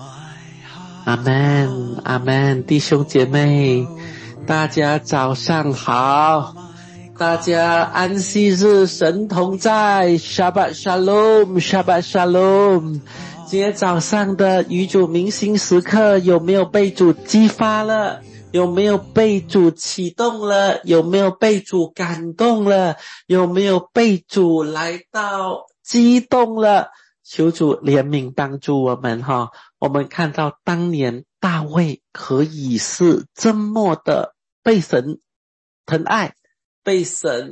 阿们，阿们，弟兄姐妹，大家早上好，大家安息日神同在 Shabbat Shalom Shabbat Shalom。 今天早上的与主明心时刻有没有被主激发了？有没有被主启动了？有没有被主感动了？有没有被主来到激动了？求主怜悯帮助我们哈。我们看到当年大卫可以是这么的被神疼爱，被神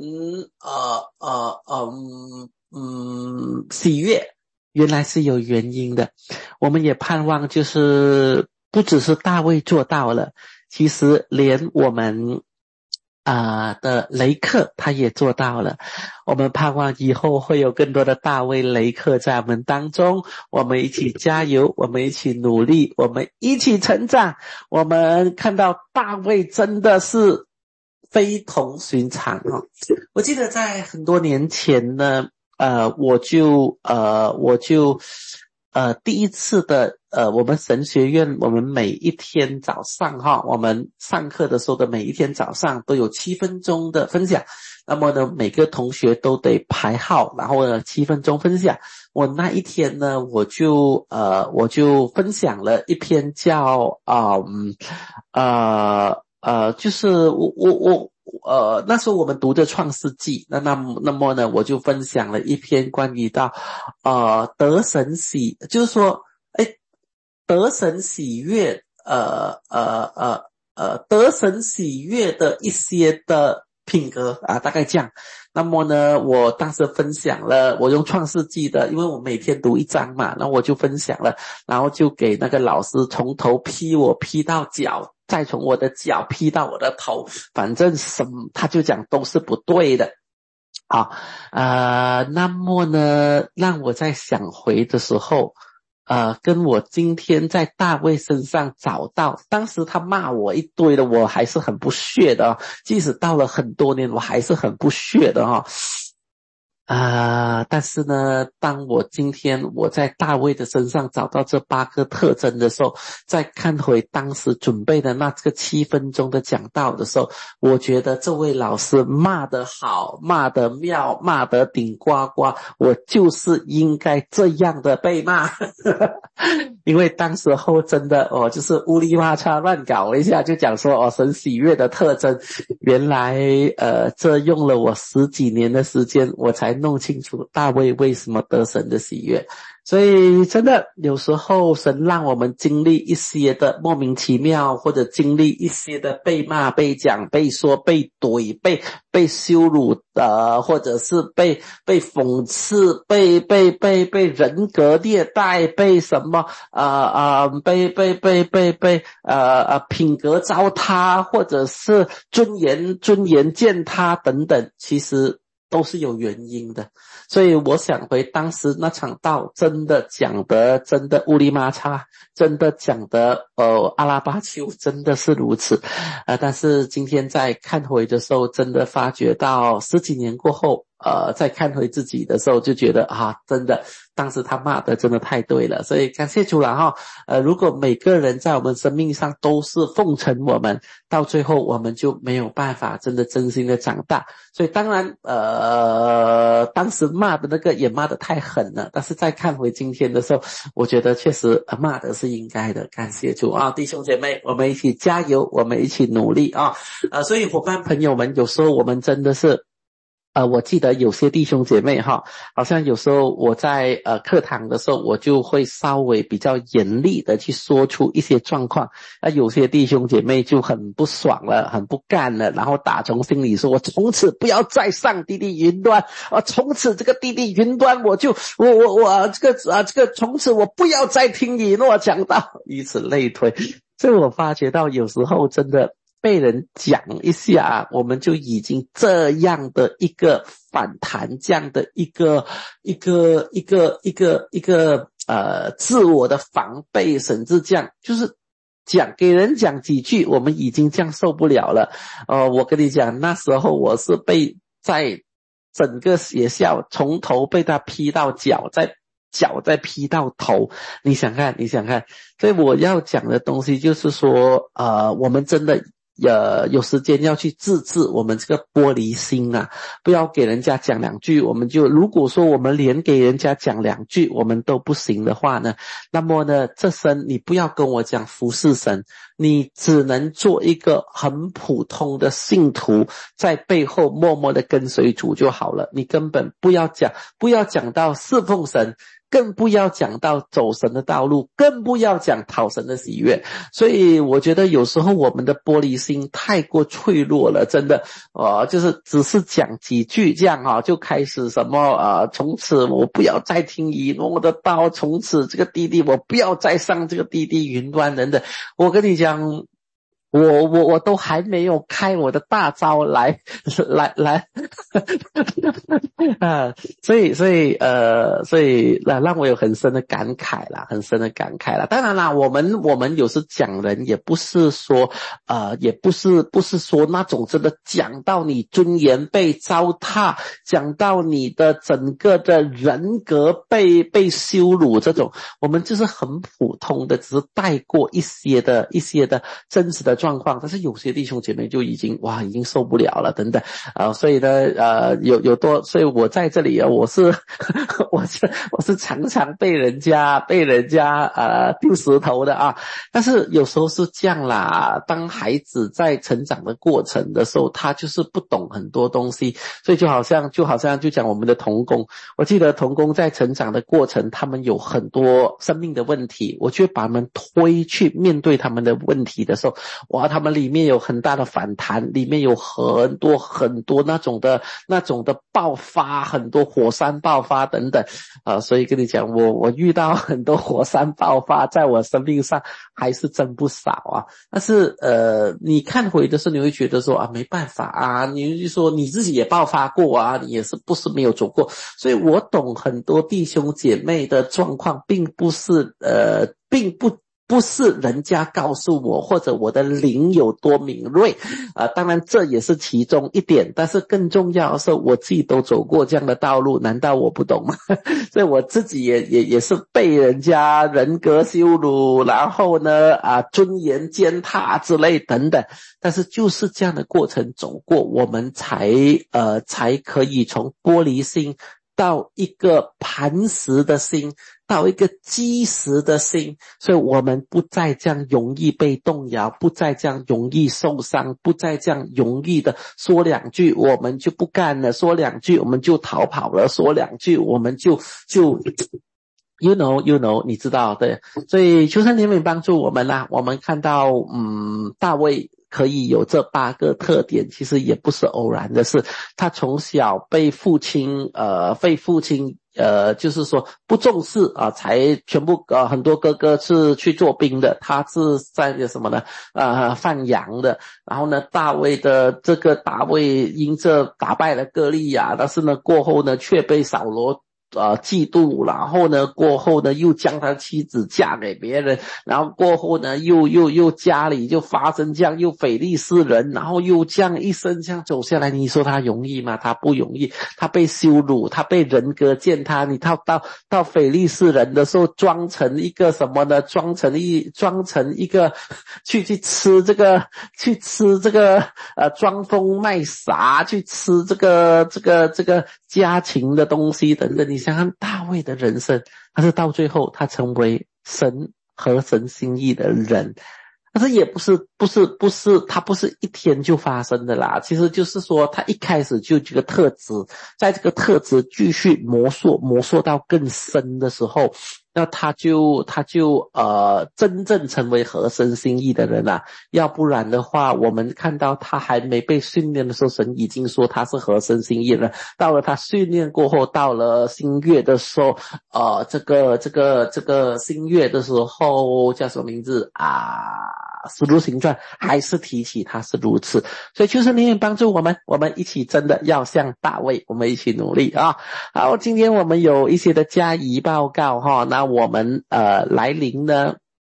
喜悦，原来是有原因的。我们也盼望就是不只是大卫做到了，其实连我们的雷克他也做到了。我们盼望以后会有更多的大卫雷克在我们当中，我们一起加油，我们一起努力，我们一起成长。我们看到大卫真的是非同寻常哦。我记得在很多年前呢，我就第一次的我们神学院，我们每一天早上哈，我们上课的时候的每一天早上都有7分钟的分享。那么呢，每个同学都得排号，然后呢7分钟分享。我那一天呢，我就分享了一篇叫就是那时候我们读的创世纪，那么呢，我就分享了一篇关于到得神喜，就是说得神喜悦得神喜悦的一些的品格大概这样。那么呢，我当时分享了，我用创世纪的，因为我每天读一章嘛，那我就分享了，然后就给那个老师从头批到脚，再从我的脚批到我的头，反正他就讲都是不对的。好，那么呢，让我在想回的时候，跟我今天在大卫身上找到，当时他骂我一堆的，我还是很不屑的即使到了很多年，我还是很不屑的但是呢，当我今天我在大卫的身上找到这8个特征的时候，再看回当时准备的那个7分钟的讲道的时候，我觉得这位老师骂得好，骂得妙，骂得顶呱呱，我就是应该这样的被骂因为当时候真的就是乌里哇嚓乱搞一下，就讲说神喜悦的特征，原来这用了我10几年的时间，我才弄清楚大卫为什么得神的喜悦。所以真的有时候神让我们经历一些的莫名其妙，或者经历一些的被骂、被讲、被说、被怼、被羞辱或者是被讽刺、被人格虐待、被什么被品格糟蹋，或者是尊严践踏等等，其实都是有原因的。所以我想回当时那场道，真的讲的真的乌里麻嚓，真的讲的阿拉巴丘，真的是如此但是今天在看回的时候，真的发觉到10几年过后再看回自己的时候，就觉得真的当时他骂的真的太对了。所以感谢主了如果每个人在我们生命上都是奉承我们，到最后我们就没有办法真的真心的长大。所以当然当时骂的那个也骂得太狠了，但是再看回今天的时候，我觉得确实骂的是应该的。感谢主弟兄姐妹，我们一起加油，我们一起努力所以伙伴朋友们，有时候我们真的是我记得有些弟兄姐妹好像有时候我在课堂的时候，我就会稍微比较严厉的去说出一些状况，有些弟兄姐妹就很不爽了，很不干了，然后打从心里说，我从此不要再上滴滴云端从此这个滴滴云端我这个从此我不要再听以诺讲道，以此类推。所以我发觉到有时候真的被人讲一下，我们就已经这样的一个反弹，这样的一个自我的防备，甚至这样就是给人讲几句，我们已经这样受不了了。我跟你讲，那时候我是被在整个学校从头被他批到脚，在脚再劈到头，你想看。所以我要讲的东西就是说，我们真的有时间要去自制我们这个玻璃心啊，不要给人家讲两句，如果说我们连给人家讲两句我们都不行的话呢，那么呢，这生你不要跟我讲服侍神，你只能做一个很普通的信徒，在背后默默的跟随主就好了。你根本不要讲到侍奉神，更不要讲到走神的道路，更不要讲讨神的喜悦。所以我觉得有时候我们的玻璃心太过脆弱了，真的就是只是讲几句这样就开始什么从此我不要再听以诺的道，从此这个弟弟我不要再上这个弟弟云端等等。我跟你讲，我都还没有开我的大招来所以让我有很深的感慨啦。当然啦，我们有时讲人也不是说不是说那种真的讲到你尊严被糟蹋，讲到你的整个的人格被羞辱，这种我们就是很普通的，只是带过一些的真实的状况，但是有些弟兄姐妹就已经受不了了等等所以呢所以我在这里我是常常被人家丢石头的但是有时候是这样啦，当孩子在成长的过程的时候，他就是不懂很多东西，所以就好像讲我们的童工，我记得童工在成长的过程，他们有很多生命的问题，我就把他们推去面对他们的问题的时候，他们里面有很大的反弹，里面有很多那种的爆发，很多火山爆发等等所以跟你讲，我遇到很多火山爆发在我生命上还是真不少但是你看回的时候，你会觉得说没办法你就说你自己也爆发过你也是不是没有走过，所以我懂很多弟兄姐妹的状况，并不是人家告诉我，或者我的灵有多敏锐当然这也是其中一点，但是更重要的是我自己都走过这样的道路，难道我不懂吗？所以我自己也是被人家人格羞辱，然后呢尊严践踏之类等等，但是就是这样的过程走过，我们才可以从玻璃心到一个磐石的心，到一个基石的心，所以我们不再这样容易被动摇，不再这样容易受伤，不再这样容易的说两句我们就不干了，说两句我们就逃跑了，说两句我们就You know 你知道对，所以求神怜悯帮助我们啦。我们看到大卫可以有这8个特点，其实也不是偶然的事。他从小被父亲就是说不重视才全部很多哥哥是去做兵的，他是在什么呢放羊的。然后呢大卫因这打败了歌利亚，但是呢过后呢却被扫罗嫉妒，然后呢过后呢又将他妻子嫁给别人，然后过后呢又家里就发生这样又非利士人，然后又这样一生这样走下来，你说他容易吗？他不容易，他被羞辱，他被人格践踏，你到非利士人的时候装成一个什么呢？装成一个去吃这个装疯卖傻，去吃这个家禽的东西等等。你想想大卫的人生，他是到最后他成为合神心意的人，但是也不是他不是一天就发生的啦。其实就是说他一开始就这个特质，在这个特质继续磨塑到更深的时候，那他就真正成为合神心意的人啦。要不然的话，我们看到他还没被训练的时候，神已经说他是合神心意了。到了他训练过后，到了新月的时候这个新月的时候叫什么名字使徒行传还是提起他是如此。所以求神怜悯帮助我们一起真的要像大卫，我们一起努力好，今天我们有一些的加仪报告那我们来临呢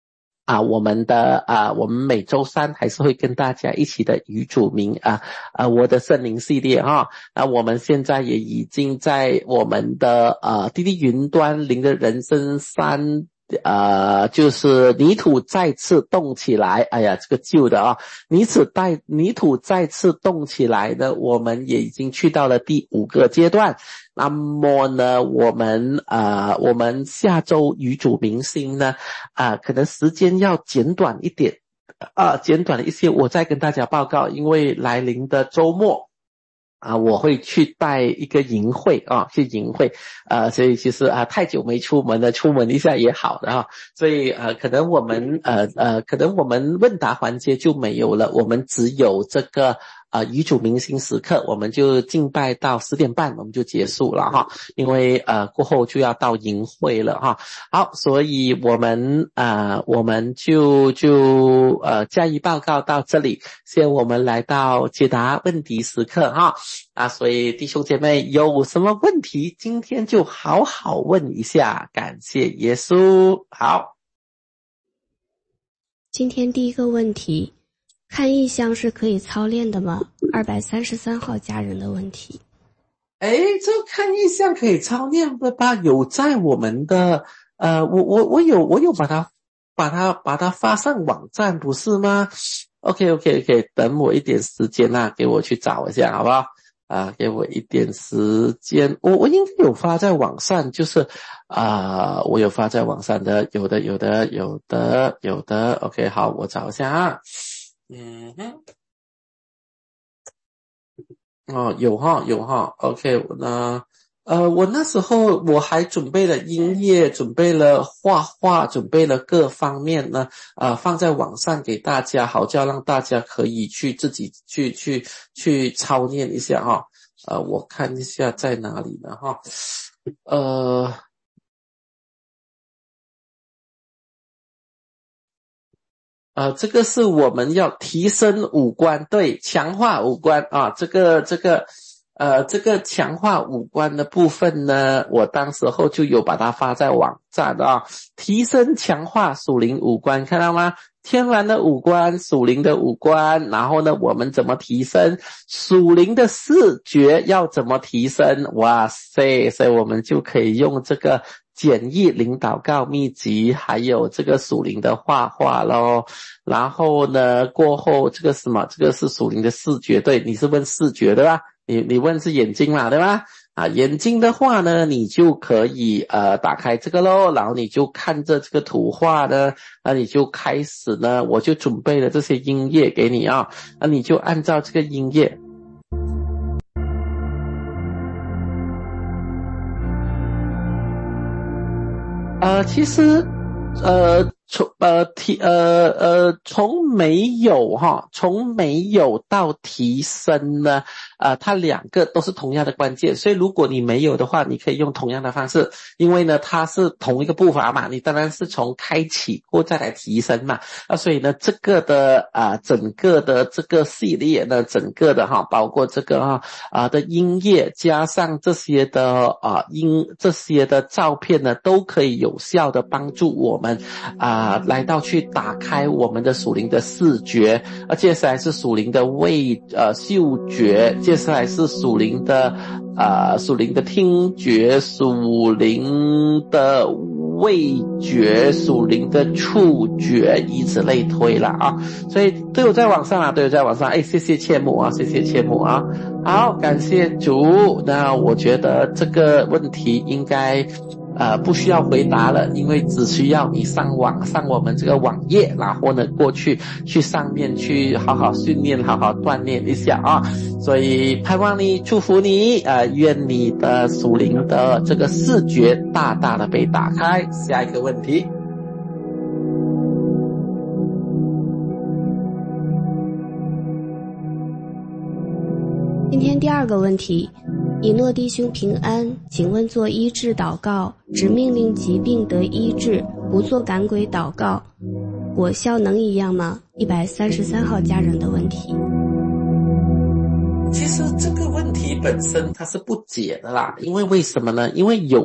我们每周三还是会跟大家一起的与主名我的圣灵系列我们现在也已经在我们的滴滴云端灵的人生3就是泥土再次动起来，哎呀，这个旧的泥土再次动起来的，我们也已经去到了第5个阶段。那么呢，我们下周与主明星呢，可能时间要简短一点，简短了一些，我再跟大家报告，因为来临的周末。我会去带一个营会去营会所以其实太久没出门了，出门一下也好的所以可能我们问答环节就没有了，我们只有这个与主明星时刻，我们就敬拜到10点半我们就结束了因为过后就要到营会了好，所以我们就加以报告到这里，现在我们来到解答问题时刻所以弟兄姐妹有什么问题今天就好好问一下，感谢耶稣。好， 今天第一个问题，看异象是可以操练的吗？233号家人的问题。 这看异象可以操练的吧？有在我们的我有把它发上网站不是吗？ OK， 等我一点时间给我去找一下好不好？给我一点时间，我应该有发在网上，就是我有发在网上的，有的 OK， 好，我找一下有OK， 我那时候我还准备了音乐，准备了画画，准备了各方面呢放在网上给大家，好叫让大家可以去自己去操练一下我看一下在哪里呢这个是我们要提升五官，对，强化五官这个强化五官的部分呢，我当时候就有把它发在网站提升强化属灵五官，看到吗？天然的五官，属灵的五官，然后呢，我们怎么提升属灵的视觉？要怎么提升？哇塞，所以我们就可以用这个简易灵祷告秘籍，还有这个属灵的画画咯。然后呢，过后这个什么？这个是属灵的视觉，对，你是问视觉对吧？你问是眼睛嘛，对吧？眼睛的话呢，你就可以打开这个咯，然后你就看着这个图画呢，那你就开始呢，我就准备了这些音乐给你那你就按照这个音乐。其实从没有到提升呢它两个都是同样的关键，所以如果你没有的话，你可以用同样的方式，因为呢它是同一个步伐嘛，你当然是从开启或再来提升嘛所以呢这个的整个的这个系列呢，整个的包括这个的音乐加上这些的这些的照片呢，都可以有效的帮助我们来到去打开我们的属灵的视觉，接下来是属灵的嗅觉，接下来是属灵的听觉，属灵的味觉，属灵的触觉，以此类推了所以都有在网上都有在网上。谢谢切姆谢谢切姆好，感谢主。那我觉得这个问题应该不需要回答了，因为只需要你上我们这个网页，然后呢过去上面去好好训练，好好锻炼一下所以盼望你，祝福你愿你的属灵的这个视觉大大的被打开。下一个问题， 今天第二个问题，以诺弟兄平安，请问做医治祷告，只命令疾病得医治，不做赶鬼祷告，果效能一样吗？133号家人的问题。 其实这个问题本身它是不解的啦，因为为什么呢？因为有些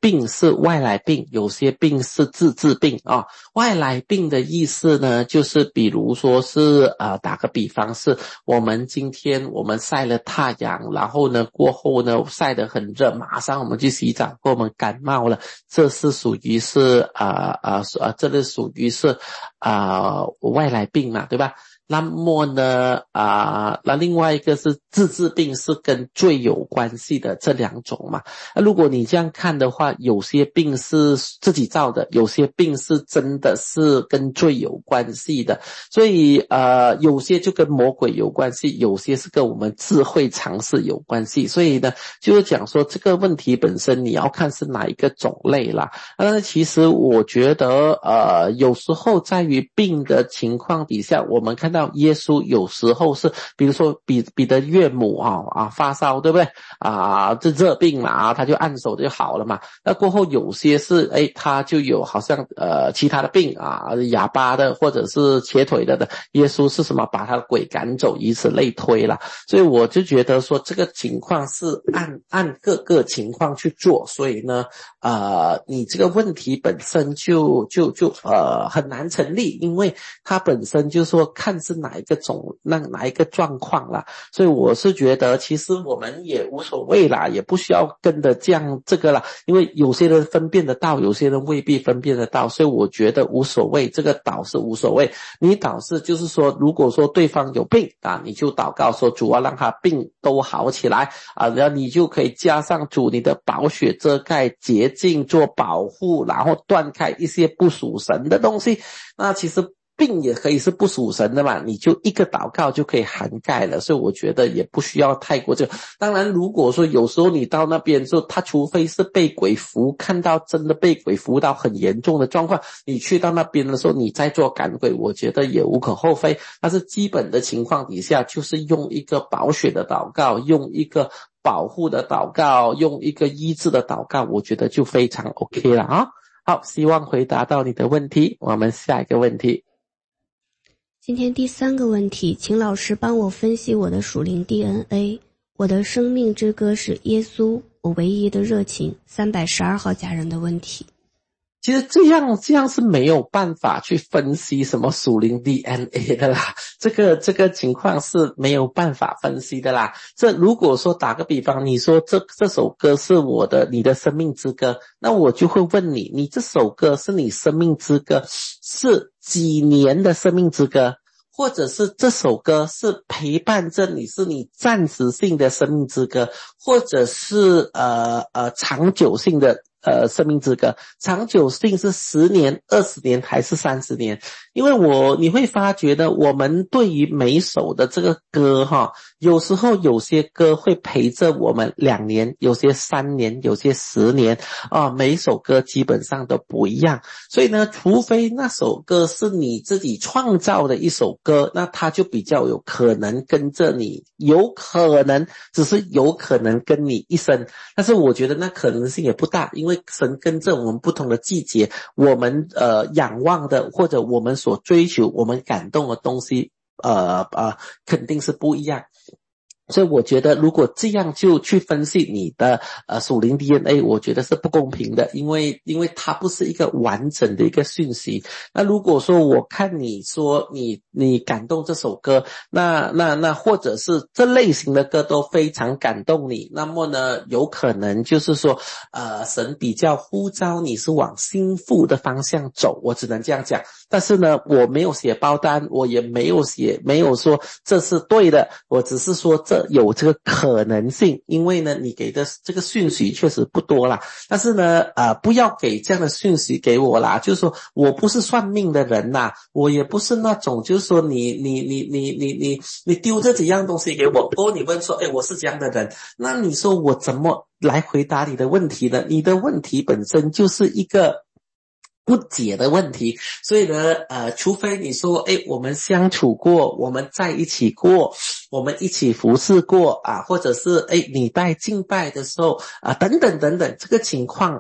病是外来病，有些病是自治病啊。外来病的意思呢，就是比如说是打个比方是我们今天我们晒了太阳，然后呢过后呢晒得很热，马上我们去洗澡，或我们感冒了，这是属于是这个属于是外来病嘛，对吧？那么呢那另外一个是自治病，是跟罪有关系的，这两种嘛。那如果你这样看的话，有些病是自己造的，有些病是真的是跟罪有关系的。所以有些就跟魔鬼有关系，有些是跟我们智慧常识有关系。所以呢，就是讲说这个问题本身你要看是哪一个种类啦。其实我觉得有时候在于病的情况底下，我们看到耶稣有时候是比如说彼得岳母发烧，对不对这热病嘛他就按手就好了嘛。那过后有些是他就有好像其他的病哑巴的或者是瘸腿的耶稣是什么把他的鬼赶走，以此类推啦。所以我就觉得说这个情况是按各个情况去做。所以呢你这个问题本身就很难成立，因为它本身就说看是哪一个状况啦。所以我是觉得其实我们也无所谓啦，也不需要跟着这样这个啦，因为有些人分辨得到，有些人未必分辨得到。所以我觉得无所谓，这个祷是无所谓。你祷是就是说如果说对方有病你就祷告说主让他病都好起来然后你就可以加上主你的宝血遮盖洁净做保护，然后断开一些不属神的东西。那其实病也可以是不属神的嘛，你就一个祷告就可以涵盖了。所以我觉得也不需要太过这个。当然如果说有时候你到那边之后，他除非是被鬼附，看到真的被鬼附到很严重的状况，你去到那边的时候你再做赶鬼，我觉得也无可厚非。但是基本的情况底下，就是用一个保血的祷告，用一个保护的祷告，用一个医治的祷告，我觉得就非常 OK 了好，希望回答到你的问题。我们下一个问题。 今天第3个问题，请老师帮我分析我的属灵 DNA。 我的生命之歌是耶稣，我唯一的热情，312号家人的问题。 其实这样是没有办法去分析什么属灵 DNA 的啦，这个情况是没有办法分析的啦。这如果说打个比方，你说这首歌是你的生命之歌，那我就会问你，你这首歌是你生命之歌是几年的生命之歌，或者是这首歌是陪伴着你，是你暂时性的生命之歌，或者是长久性的生命之歌。长久性是10年、20年还是30年？因为你会发觉的，我们对于每一首的这个歌有时候有些歌会陪着我们2年，有些3年，有些10年每一首歌基本上都不一样。所以呢，除非那首歌是你自己创造的一首歌，那它就比较有可能跟着你，有可能只是有可能跟你一生。但是我觉得那可能性也不大，因为神跟着我们不同的季节，我们仰望的或者我们所追求我们感动的东西肯定是不一样。所以我觉得如果这样就去分析你的属灵 DNA， 我觉得是不公平的，因为它不是一个完整的一个讯息。那如果说我看你说你感动这首歌，那或者是这类型的歌都非常感动你，那么呢有可能就是说神比较呼召你是往心腹的方向走，我只能这样讲。但是呢我没有写包单，我也没有说这是对的，我只是说有这个可能性。因为呢你给的这个讯息确实不多啦，但是呢不要给这样的讯息给我啦，就是说我不是算命的人啦，我也不是那种就是说你丢这几样东西给我，你问说我是这样的人，那你说我怎么来回答你的问题呢？你的问题本身就是一个不解的问题。所以呢除非你说我们相处过，我们在一起过，我们一起服侍过或者是你带敬拜的时候等等等等，这个情况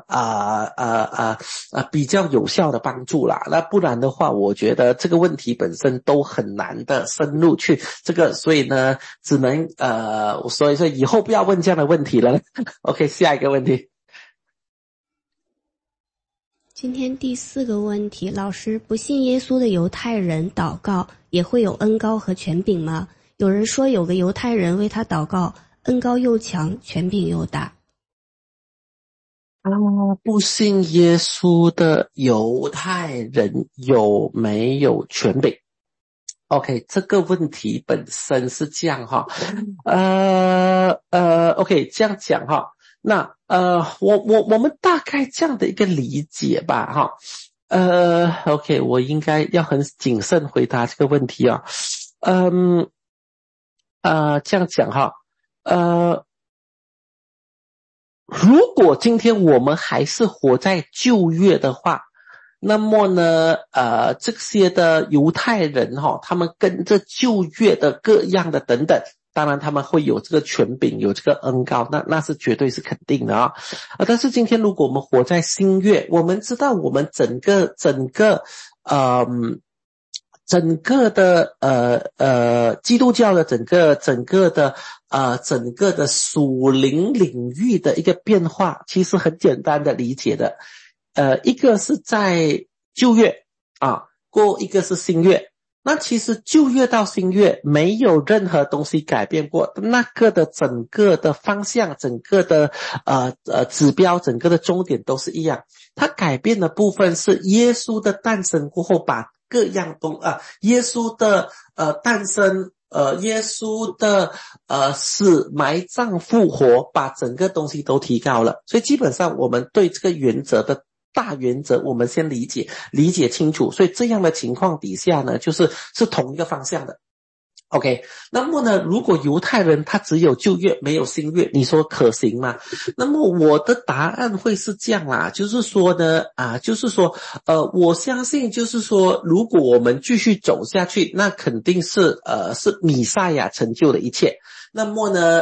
比较有效的帮助啦。那不然的话我觉得这个问题本身都很难的深入去这个，所以呢只能所以说以后不要问这样的问题了OK， 下一个问题。 今天第4个问题，老师，不信耶稣的犹太人祷告也会有恩膏和权柄吗？有人说有个犹太人为他祷告，恩膏又强，权柄又大。 不信耶稣的犹太人有没有权柄？ OK， 这个问题本身是这样哈，OK， 这样讲哈，那我们大概这样的一个理解吧哈，OK， 我应该要很谨慎回答这个问题啊，这样讲哈，如果今天我们还是活在旧约的话，那么呢，这些的犹太人他们跟着旧约的各样的等等，当然他们会有这个权柄，有这个恩膏，那是绝对是肯定的啊。但是今天如果我们活在新约，我们知道我们整个的基督教的整个的属灵领域的一个变化，其实很简单的理解的。一个是在旧约过一个是新约。那其实旧约到新约没有任何东西改变过，那个的整个的方向，整个的指标，整个的终点都是一样。它改变的部分是耶稣的诞生过后，把各样耶稣的诞生，耶稣的死埋葬复活，把整个东西都提高了。所以基本上我们对这个原则的大原则我们先理解清楚，所以这样的情况底下呢，是同一个方向的。OK， 那么呢，如果犹太人他只有旧约没有新约，你说可行吗？那么我的答案会是这样啦，就是说呢，我相信就是说，如果我们继续走下去，那肯定是弥赛亚成就了一切。那么呢，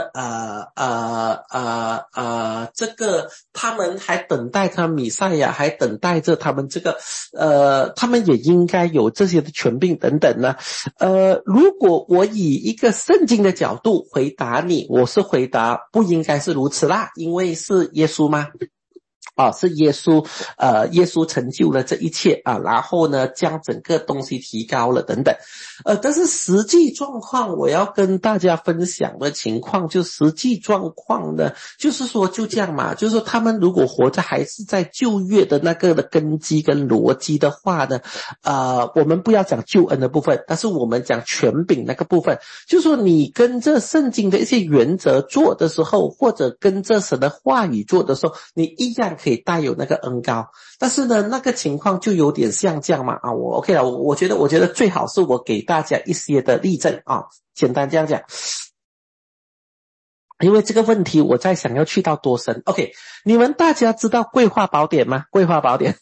这个他们还等待他弥赛亚，还等待着他们这个他们也应该有这些的权柄等等呢。如果我以一个圣经的角度回答你，我是回答不应该是如此啦，因为是耶稣吗？是耶稣成就了这一切然后呢将整个东西提高了等等。但是实际状况我要跟大家分享的情况，就实际状况呢，就是说就这样嘛，就是说他们如果活着还是在旧约的那个的根基跟逻辑的话呢，我们不要讲救恩的部分，但是我们讲权柄那个部分，就是说你跟着圣经的一些原则做的时候，或者跟着神的话语做的时候，你一样可以带有那个恩膏。但是呢那个情况就有点像这样嘛我 OK 了，我觉得最好是我给大家一些的例证简单这样讲，因为这个问题我在想要去到多深。 OK， 你们大家知道桂花宝典吗？桂花宝典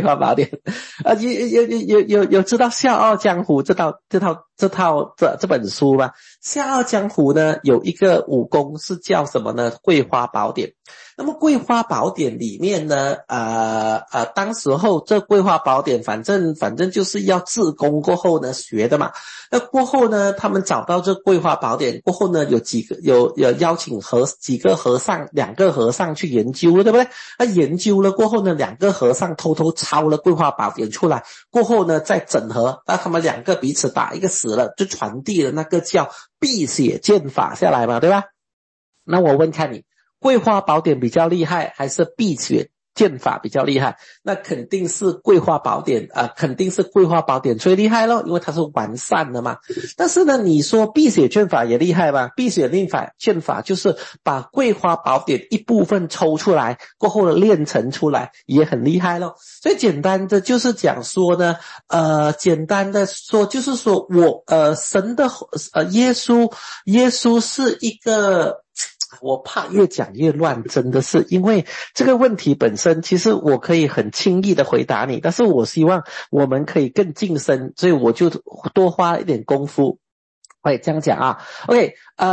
有知道笑傲江湖这本书吗？笑傲江湖呢有一个武功是叫什么呢？桂花宝典。那么桂花宝典里面呢当时候这桂花宝典反正就是要自宫过后呢学的嘛。那过后呢他们找到这桂花宝典过后呢，有邀请几个和尚，2个和尚去研究了，对不对？那研究了过后呢，2个和尚偷偷抄了桂花宝典出来，过后呢再整合，那他们2个彼此打，一个死了，就传递了那个叫辟邪剑法下来嘛，对吧？那我问看你，桂花宝典比较厉害还是辟邪剑法比较厉害？那肯定是桂花宝典最厉害咯，因为它是完善的嘛。但是呢你说辟邪剑法也厉害吧？辟邪剑法就是把桂花宝典一部分抽出来过后炼成出来，也很厉害咯。所以简单的就是讲说呢就是说神的耶稣是一个，我怕越讲越乱，真的是因为这个问题本身其实我可以很轻易的回答你，但是我希望我们可以更近身，所以我就多花一点功夫会这样讲OK，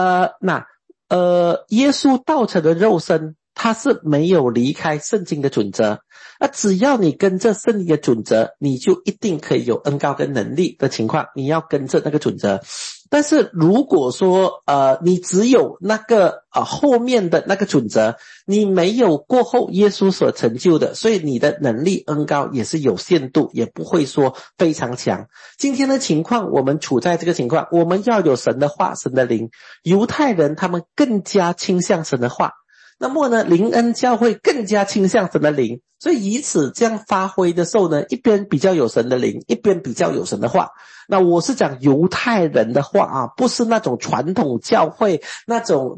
耶稣道成的肉身，他是没有离开圣经的准则，只要你跟着圣经的准则，你就一定可以有恩膏跟能力的情况，你要跟着那个准则。 但是如果说你只有那个后面的那个准则，你没有过后耶稣所成就的，所以你的能力恩膏也是有限度，也不会说非常强。今天的情况，我们处在这个情况，我们要有神的话，神的灵。犹太人他们更加倾向神的话，那么呢，灵恩教会更加倾向神的灵，所以以此这样发挥的时候呢，一边比较有神的灵，一边比较有神的话。那我是讲犹太人的话啊，不是那种传统教会那种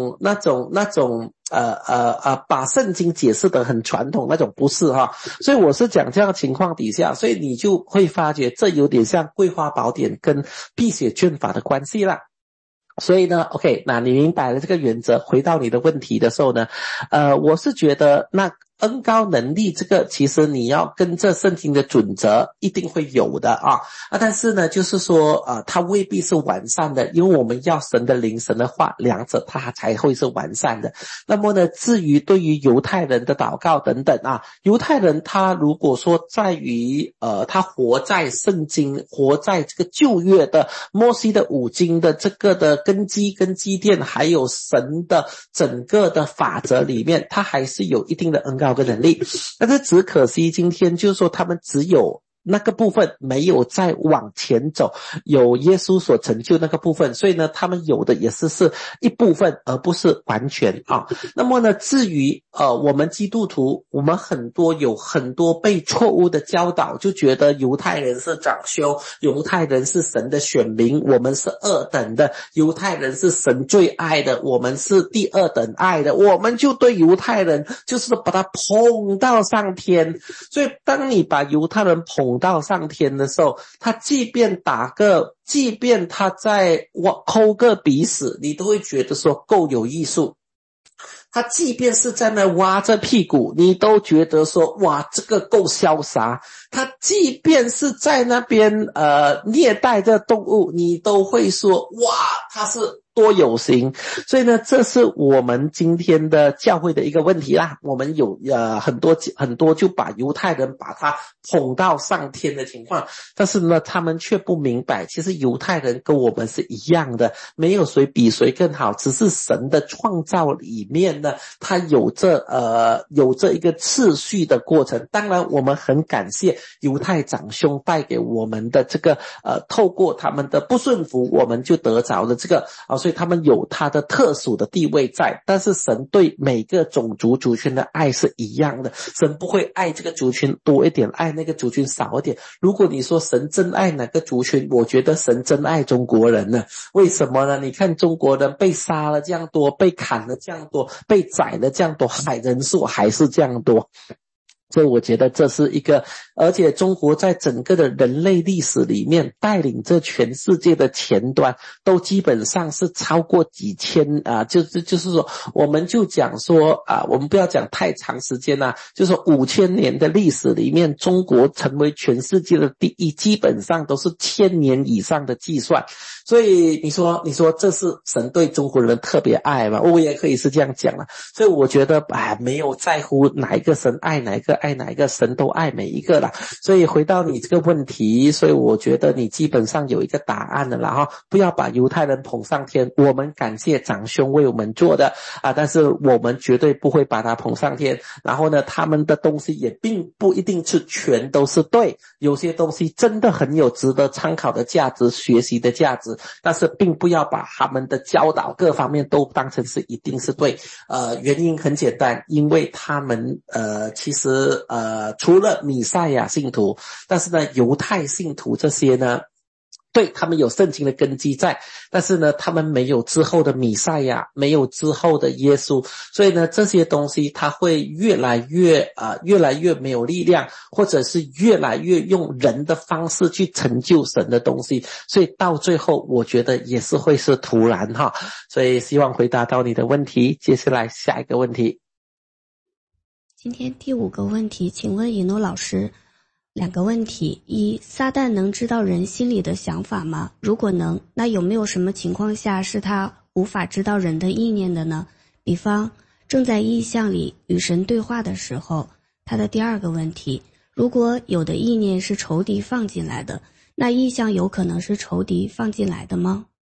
把圣经解释得很传统那种，不是哈。所以我是讲这样的情况底下，所以你就会发觉这有点像桂花宝典跟辟邪卷法的关系啦。所以呢 OK， 那你明白了这个原则，回到你的问题的时候呢，我是觉得那恩膏能力这个其实你要跟着圣经的准则一定会有的但是呢就是说它未必是完善的，因为我们要神的灵神的话，两者它才会是完善的。那么呢至于对于犹太人的祷告等等犹太人他如果说在于他活在圣经，活在这个旧约的摩西的五经的这个的根基跟基甸，还有神的整个的法则里面，他还是有一定的恩膏跟能力。但是只可惜今天就是说他们只有那个部分，没有再往前走，有耶稣所成就那个部分，所以呢他们有的也是一部分，而不是完全那么呢至于我们基督徒，我们有很多被错误的教导，就觉得犹太人是长兄，犹太人是神的选民，我们是二等的，犹太人是神最爱的，我们是第二等爱的，我们就对犹太人就是把他捧到上天。所以当你把犹太人捧到上天的时候，他即便他在抠个鼻屎，你都会觉得说够有艺术。他即便是在那挖着屁股，你都觉得说哇这个够潇洒。他即便是在那边虐待着动物，你都会说哇他是多有型。所以呢这是我们今天的教会的一个问题啦。我们有很多就把犹太人把他捧到上天的情况，但是呢他们却不明白，其实犹太人跟我们是一样的，没有谁比谁更好，只是神的创造里面呢它有这一个次序的过程。当然我们很感谢犹太长兄带给我们的这个透过他们的不顺服，我们就得着了这个所以他们有他的特殊的地位在。但是神对每个种族族群的爱是一样的，神不会爱这个族群多一点，爱那个族群少一点。如果你说神真爱哪个族群，我觉得神真爱中国人呢。为什么呢？你看中国人被杀了这样多，被砍了这样多，被宰了这样多，人数还是这样多。所以我觉得这是一个，而且中国在整个的人类历史里面带领着全世界的前端，都基本上是超过几千就是说我们就讲说我们不要讲太长时间就是说5000年的历史里面，中国成为全世界的第一，基本上都是1000年以上的计算。所以你说这是神对中国人特别爱吗？我也可以是这样讲所以我觉得没有在乎哪一个神爱哪一个，爱哪一个神都爱每一个啦。所以回到你这个问题，所以我觉得你基本上有一个答案了啦不要把犹太人捧上天，我们感谢长兄为我们做的但是我们绝对不会把他捧上天。然后呢他们的东西也并不一定是全都是对，有些东西真的很有值得参考的价值，学习的价值，但是并不要把他们的教导各方面都当成是一定是对。原因很简单，因为他们其实除了弥赛亚信徒，但是呢犹太信徒这些呢，对，他们有圣经的根基在，但是呢他们没有之后的弥赛亚，没有之后的耶稣，所以呢这些东西它会越来越没有力量，或者是越来越用人的方式去成就神的东西，所以到最后我觉得也是会是徒然所以希望回答到你的问题。接下来下一个问题。 今天第5个问题，请问以诺老师2个问题。一，撒旦能知道人心里的想法吗？如果能，那有没有什么情况下是他无法知道人的意念的呢？比方正在意象里与神对话的时候。他的第2个问题，如果有的意念是仇敌放进来的，那意象有可能是仇敌放进来的吗？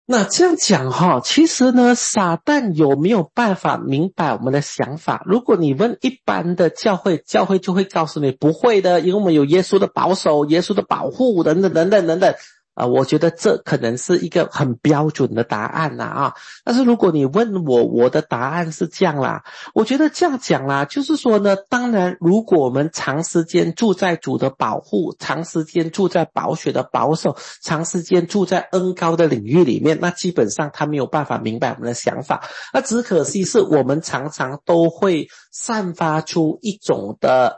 那这样讲哈，其实呢，撒旦有没有办法明白我们的想法？如果你问一般的教会，教会就会告诉你不会的，因为我们有耶稣的保守、耶稣的保护等等等等等等。我觉得这可能是一个很标准的答案啦啊。但是如果你问我，我的答案是这样啦。我觉得这样讲啦，就是说呢，当然如果我们长时间住在主的保护，长时间住在宝血的保守，长时间住在恩膏的领域里面，那基本上他没有办法明白我们的想法。那只可惜是我们常常都会散发出一种的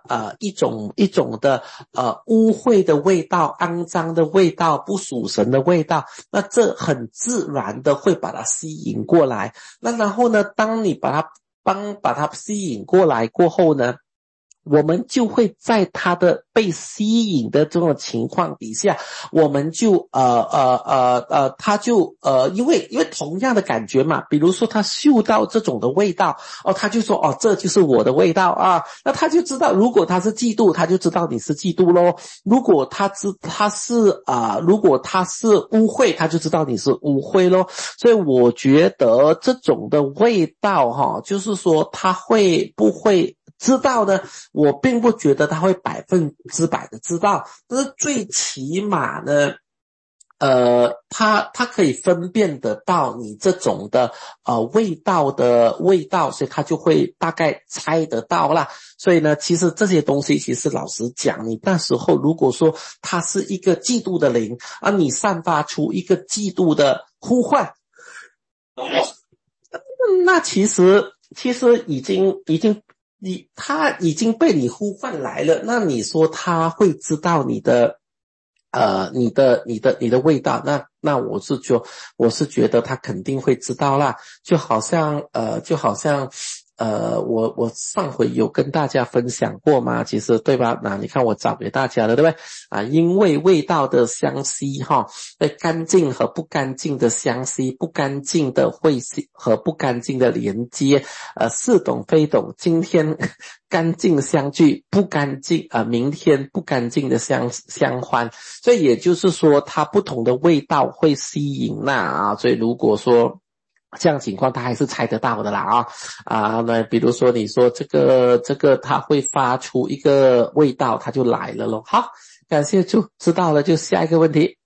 污秽的味道、肮脏的味道、不属神的味道，那这很自然的会把它吸引过来。那然后呢，当你把它吸引过来过后呢，我们就会在他的被吸引的这种情况底下，我们就他就因为同样的感觉嘛，比如说他嗅到这种的味道，他就说这就是我的味道啊，那他就知道，如果他是嫉妒，他就知道你是嫉妒咯；如果他是污秽，他就知道你是污秽咯。所以我觉得这种的味道就是说他会不会知道呢？我并不觉得他会100%的知道，但是最起码呢，他可以分辨得到你这种的味道，所以他就会大概猜得到啦。所以呢，其实这些东西，其实老实讲，你那时候如果说他是一个嫉妒的灵，而你散发出一个嫉妒的呼唤，那其实他已经被你呼唤来了，那你说他会知道你的味道，那我是觉得他肯定会知道啦，就好像我上回有跟大家分享过嘛，其实对吧？那你看我找给大家的，对不对？因为味道的相吸对干净和不干净的相吸，不干净的会和不干净的连接，似懂非懂，今天干净相聚，不干净明天不干净的相欢，所以也就是说它不同的味道会吸引所以如果说这样情况他还是猜得到的啦那比如说你说这个他会发出一个味道，他就来了咯。好，感谢主，知道了，就下一个问题。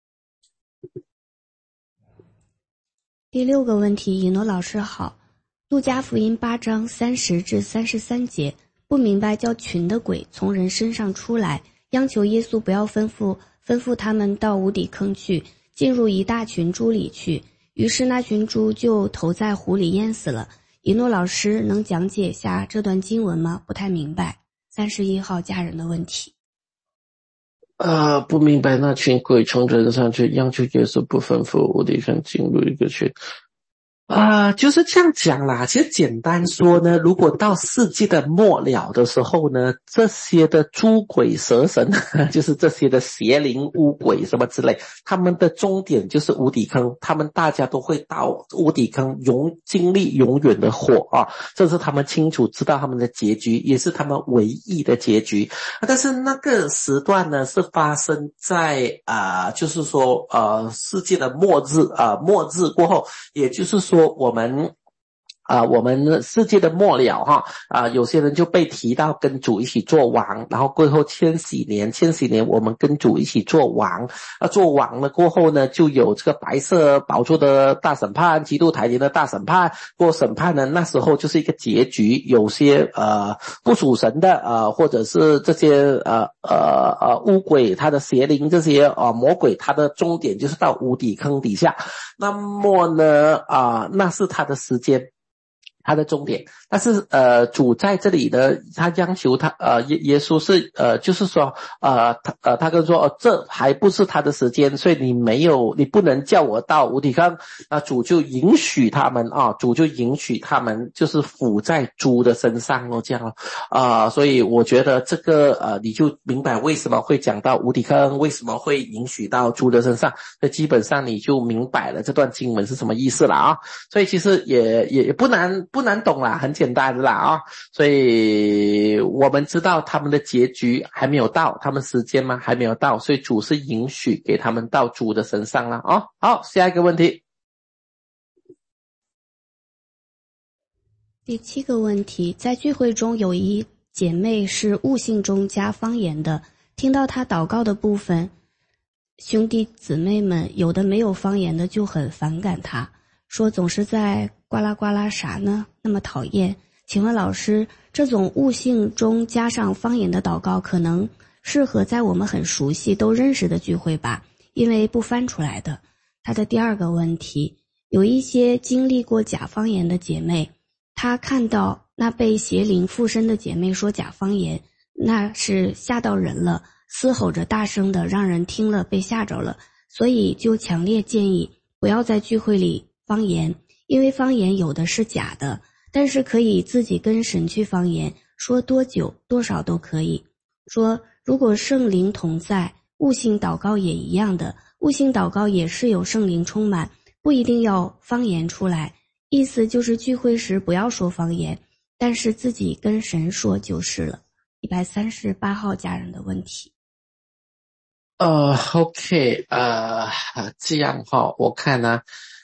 第6个问题，以诺老师好。路加福音8章30至33节，不明白叫群的鬼从人身上出来，央求耶稣不要吩咐他们到无底坑去，进入一大群猪里去。于是那群猪就投在湖里淹死了。以诺老师能讲解下这段经文吗？不太明白。31号家人的问题。 不明白那群鬼从人上去，央求耶稣不吩咐无底坑进入一个群。就是这样讲啦。其实简单说呢，如果到世纪的末了的时候呢，这些的诸鬼蛇神就是这些的邪灵污鬼什么之类，他们的终点就是无底坑，他们大家都会到无底坑经历永远的火这是他们清楚知道他们的结局，也是他们唯一的结局。但是那个时段呢，是发生在就是说世界的末日过后，也就是说我们世界的末了有些人就被提到跟主一起做王，然后过后千禧年我们跟主一起做王，做王了过后呢，就有这个白色宝座的大审判，基督台前的大审判，过审判呢，那时候就是一个结局，有些不属神的或者是这些污鬼，他的邪灵，这些魔鬼，他的终点就是到无底坑底下。那么呢那是他的时间，他的终点。但是主在这里呢，他央求他耶稣是就是说他跟说这还不是他的时间，所以你不能叫我到无底坑。那主就允许他们就是附在猪的身上这样所以我觉得这个你就明白为什么会讲到无底坑，为什么会允许到猪的身上，所以基本上你就明白了这段经文是什么意思了所以其实也不难懂啦，很简单的啦所以我们知道他们的结局还没有到，他们时间吗还没有到，所以主是允许给他们到主的身上啦好，下一个问题。 第7个问题，在聚会中有一姐妹是悟性中加方言的，听到她祷告的部分，兄弟姊妹们有的没有方言的就很反感她，说总是在呱啦呱啦啥呢，那么讨厌。请问老师，这种悟性中加上方言的祷告可能适合在我们很熟悉都认识的聚会吧，因为不翻出来的。她的第2个问题，有一些经历过假方言的姐妹，她看到那被邪灵附身的姐妹说假方言，那是吓到人了，嘶吼着大声的，让人听了被吓着了，所以就强烈建议不要在聚会里方言，因为方言有的是假的，但是可以自己跟神去方言，说多久多少都可以。说如果圣灵同在，悟性祷告也一样的，悟性祷告也是有圣灵充满，不一定要方言出来，意思就是聚会时不要说方言，但是自己跟神说就是了。138号家人的问题。 OK， 这样我看呢，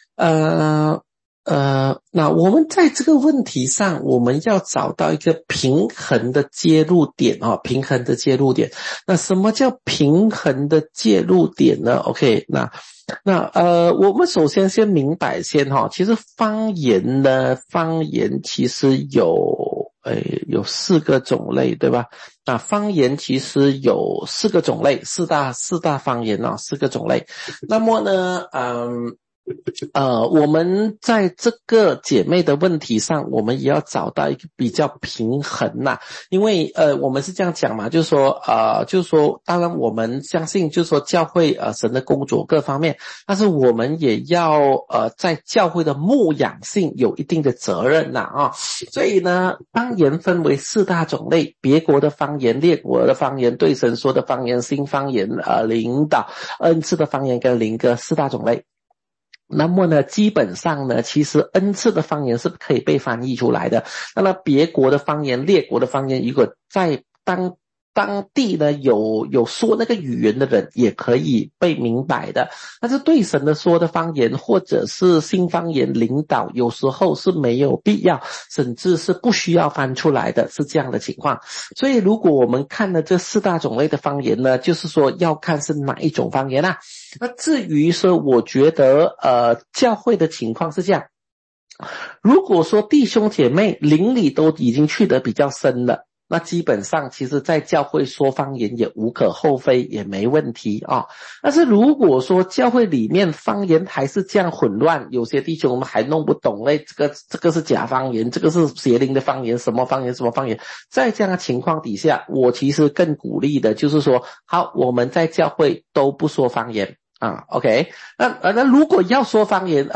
那我们在这个问题上，我们要找到一个平衡的介入点平衡的介入点。那什么叫平衡的介入点呢 ？OK， 那我们首先先明白其实方言其实有4个种类，对吧？那方言其实有4个种类，四大方言4个种类。那么呢，我们在这个姐妹的问题上，我们也要找到一个比较平衡因为我们是这样讲嘛，就是说当然我们相信就是说教会神的工作各方面，但是我们也要在教会的牧养性有一定的责任所以呢，方言分为4大种类，别国的方言、列国的方言、对神说的方言、新方言、领导恩赐的方言跟灵歌4大种类。那么呢，基本上呢，其实恩赐的方言是可以被翻译出来的。那么别国的方言、列国的方言，如果在当地呢有说那个语言的人也可以被明白的，但是对神的说的方言或者是新方言领导有时候是没有必要，甚至是不需要翻出来的，是这样的情况。所以如果我们看了这4大种类的方言呢，就是说要看是哪一种方言那至于说我觉得教会的情况是这样，如果说弟兄姐妹灵里都已经去得比较深了，那基本上其实在教会说方言也无可厚非，也没问题但是如果说教会里面方言还是这样混乱，有些弟兄我们还弄不懂这个是假方言，这个是邪灵的方言，什么方言什么方言，在这样的情况底下，我其实更鼓励的就是说，好，我们在教会都不说方言OK， 那如果要说方言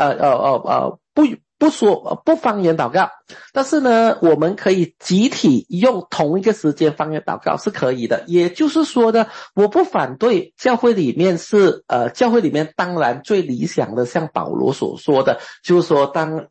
不方言祷告，但是呢我们可以集体用同一个时间方言祷告是可以的。也就是说呢，我不反对教会里面当然最理想的像保罗所说的，就是说当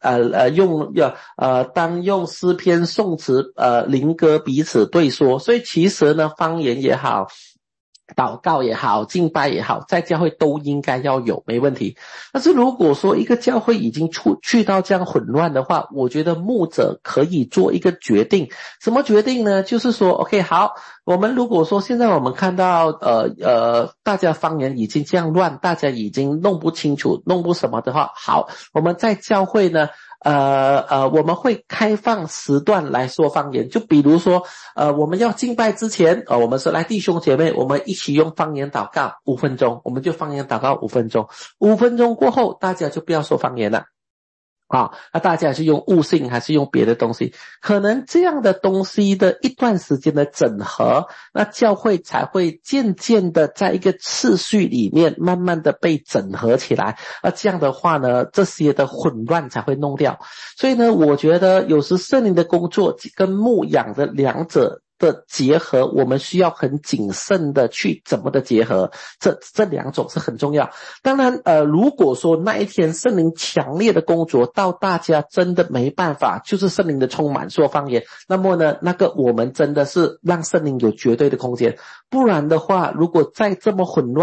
用诗篇颂词灵歌彼此对说。所以其实呢，方言也好，祷告也好，敬拜也好，在教会都应该要有，没问题。但是如果说一个教会已经去到这样混乱的话，我觉得牧者可以做一个决定。什么决定呢？就是说 OK 好，我们如果说现在我们看到大家方言已经这样乱，大家已经弄不清楚弄不什么的话，好，我们在教会呢我们会开放时段来说方言。就比如说我们要敬拜之前我们说来弟兄姐妹，我们一起用方言祷告5分钟，我们就方言祷告5分钟，5分钟过后大家就不要说方言了那大家是用悟性还是用别的东西，可能这样的东西的一段时间的整合，那教会才会渐渐的在一个次序里面慢慢的被整合起来，这样的话呢，这些的混乱才会弄掉。所以呢，我觉得有时圣灵的工作跟牧养的两者的结合，我们需要很谨慎的去怎么的结合，这两种是很重要。当然如果说那一天圣灵强烈的工作到大家真的没办法，就是圣灵的充满说方言，那么呢那个我们真的是让圣灵有绝对的空间。不然的话，如果在这么混乱的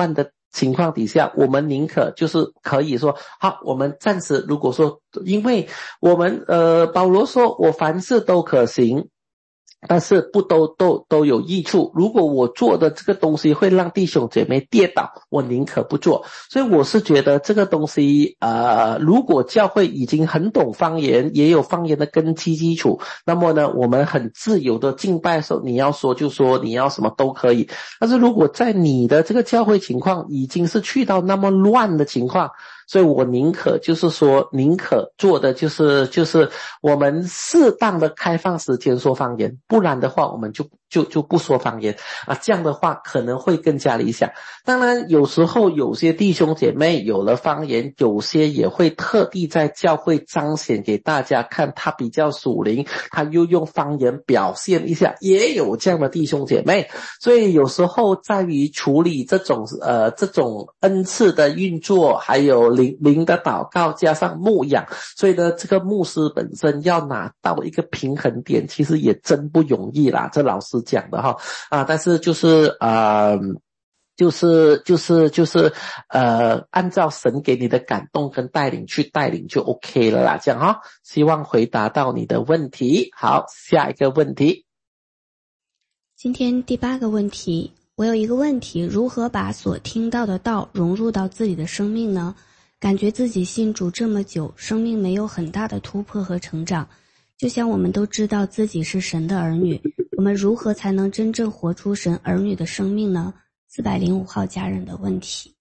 情况底下，我们宁可就是可以说，好，我们暂时如果说，因为我们保罗说我凡事都可行，但是不都有益处。如果我做的这个东西会让弟兄姐妹跌倒，我宁可不做。所以我是觉得这个东西如果教会已经很懂方言，也有方言的根基础，那么呢我们很自由的敬拜的时候，你要说就说，你要什么都可以。但是如果在你的这个教会情况已经是去到那么乱的情况，所以我宁可就是说，宁可做的就是我们适当的开放时间说方言，不然的话我们就不说方言这样的话可能会更加理想。当然有时候有些弟兄姐妹有了方言，有些也会特地在教会彰显给大家看，他比较属灵，他又用方言表现一下，也有这样的弟兄姐妹。所以有时候在于处理这种恩赐的运作，还有灵的祷告加上牧养，所以呢这个牧师本身要拿到一个平衡点，其实也真不容易啦，这老师讲的但是按照神给你的感动跟带领去带领就 OK 了啦，这样希望回答到你的问题。好，下一个问题。 今天第8个问题，我有一个问题，如何把所听到的道融入到自己的生命呢？感觉自己信主这么久，生命没有很大的突破和成长。就像我们都知道自己是神的儿女，我们如何才能真正活出神儿女的生命呢？405号家人的问题。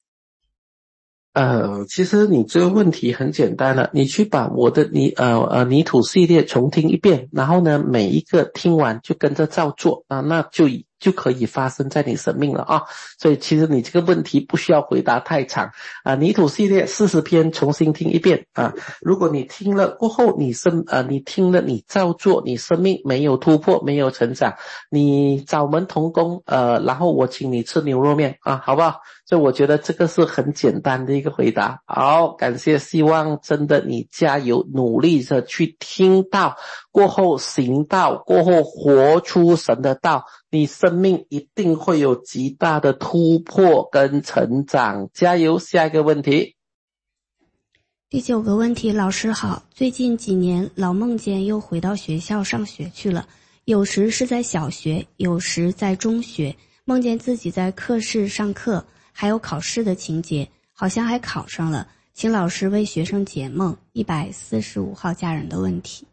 其实你这个问题很简单了，你去把我的泥土系列重听一遍，然后呢每一个听完就跟着照做那就可以发生在你生命了所以其实你这个问题不需要回答太长泥土系列40篇重新听一遍如果你听了过后你听了你照做，你生命没有突破没有成长，你找门同工然后我请你吃牛肉面好不好？所以我觉得这个是很简单的一个回答。好，感谢，希望真的你加油努力着去听到过后行道过后活出神的道，你生命一定会有极大的突破跟成长，加油。下一个问题。 第9个问题，老师好，最近几年老梦见又回到学校上学去了，有时是在小学，有时在中学，梦见自己在课室上课，还有考试的情节，好像还考上了，请老师为学生解梦。145号家人的问题。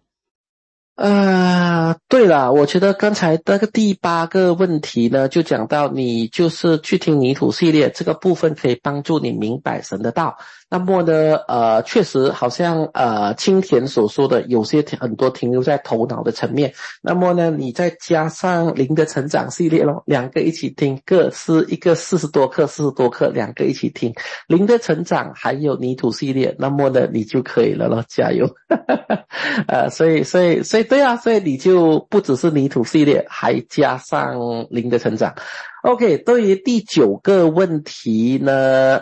对了，我觉得刚才那个第8个问题呢，就讲到你就是去听泥土系列，这个部分可以帮助你明白神的道。那么呢确实好像青田所说的，有些很多停留在头脑的层面。那么呢你再加上灵的成长系列咯，2个一起听，各是一个40多课，2个一起听，灵的成长还有泥土系列，那么呢你就可以了咯，加油所以对啊，所以你就不只是泥土系列，还加上灵的成长。OK， 对于第9个问题呢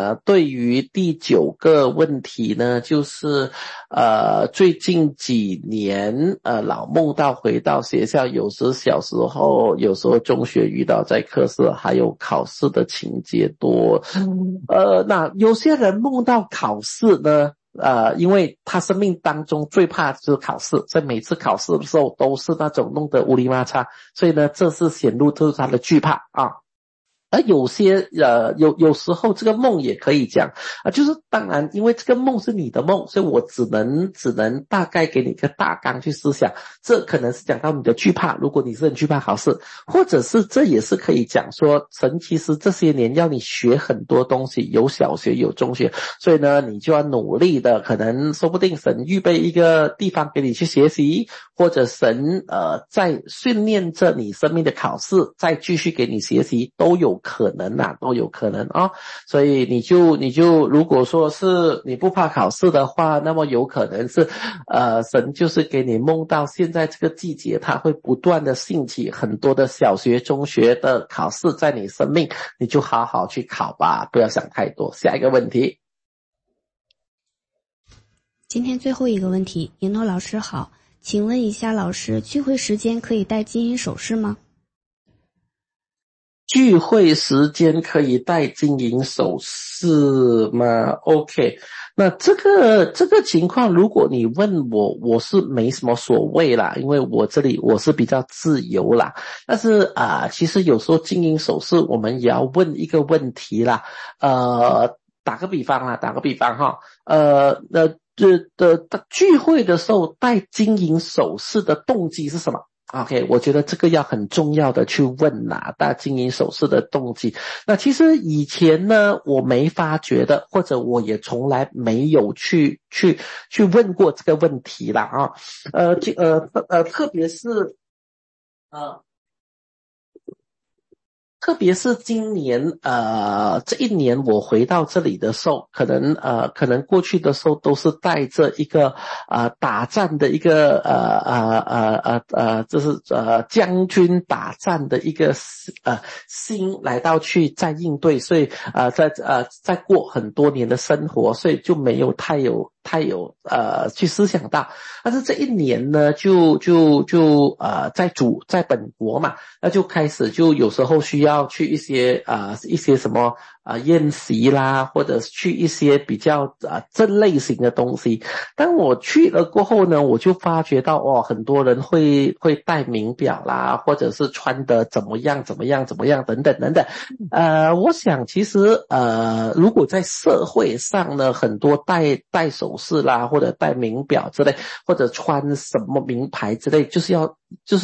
就是最近几年老梦到回到学校，有时小时候，有时候中学遇到在课室，还有考试的情节多。那有些人梦到考试呢因为他生命当中最怕就是考试，所以每次考试的时候都是那种弄得乌里麻擦，所以呢这是显露出他的惧怕而有些有时候这个梦也可以讲就是当然因为这个梦是你的梦，所以我只能大概给你一个大纲去思想，这可能是讲到你的惧怕，如果你是很惧怕考试，或者是这也是可以讲说神其实这些年要你学很多东西，有小学有中学，所以呢你就要努力的，可能说不定神预备一个地方给你去学习，或者神在训练着你生命的考试，再继续给你学习，都有可能所以你就如果说是你不怕考试的话，那么有可能是神就是给你梦到现在这个季节他会不断的兴起很多的小学中学的考试在你生命，你就好好去考吧，不要想太多。下一个问题。 今天最后一个问题，银诺老师好，请问一下老师，聚会时间可以戴金银首饰吗？ 聚会时间可以戴金银首饰吗 ？OK， 那这个情况，如果你问我，我是没什么所谓啦，因为我这里我是比较自由啦。但是其实有时候金银首饰我们也要问一个问题啦，打个比方哈，聚会的时候戴金银首饰的动机是什么？OK， 我觉得这个要很重要的去问戴金银首饰的动机。那其实以前呢，我没发觉的，或者我也从来没有去问过这个问题啦啊。特别是今年这一年我回到这里的时候，可能过去的时候都是带着一个打战的一个就是将军打战的一个心来到去在应对，所以在过很多年的生活，所以就没有太有去思想到。但是这一年呢，在本国嘛，那就开始就有时候需要去一些什么宴席啦，或者去一些比较这类型的东西。当我去了过后呢，我就发觉到很多人会戴名表啦，或者是穿得怎么样等等。我想其实如果在社会上呢，很多戴首饰啦，或者戴名表之类，或者穿什么名牌之类，就是要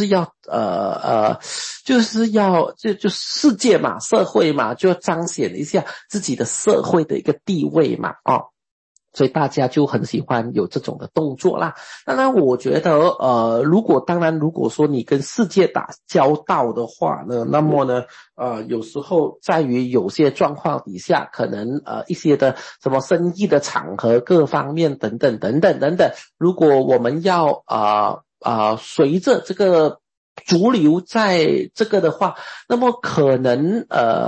世界嘛，社会嘛，就要彰显一下自己的社会的一个地位嘛，所以大家就很喜欢有这种的动作啦。当然我觉得如果说你跟世界打交道的话呢，那么呢有时候在于有些状况底下，可能一些的什么生意的场合各方面等等，如果我们要随着这个逐流在这个的话，那么可能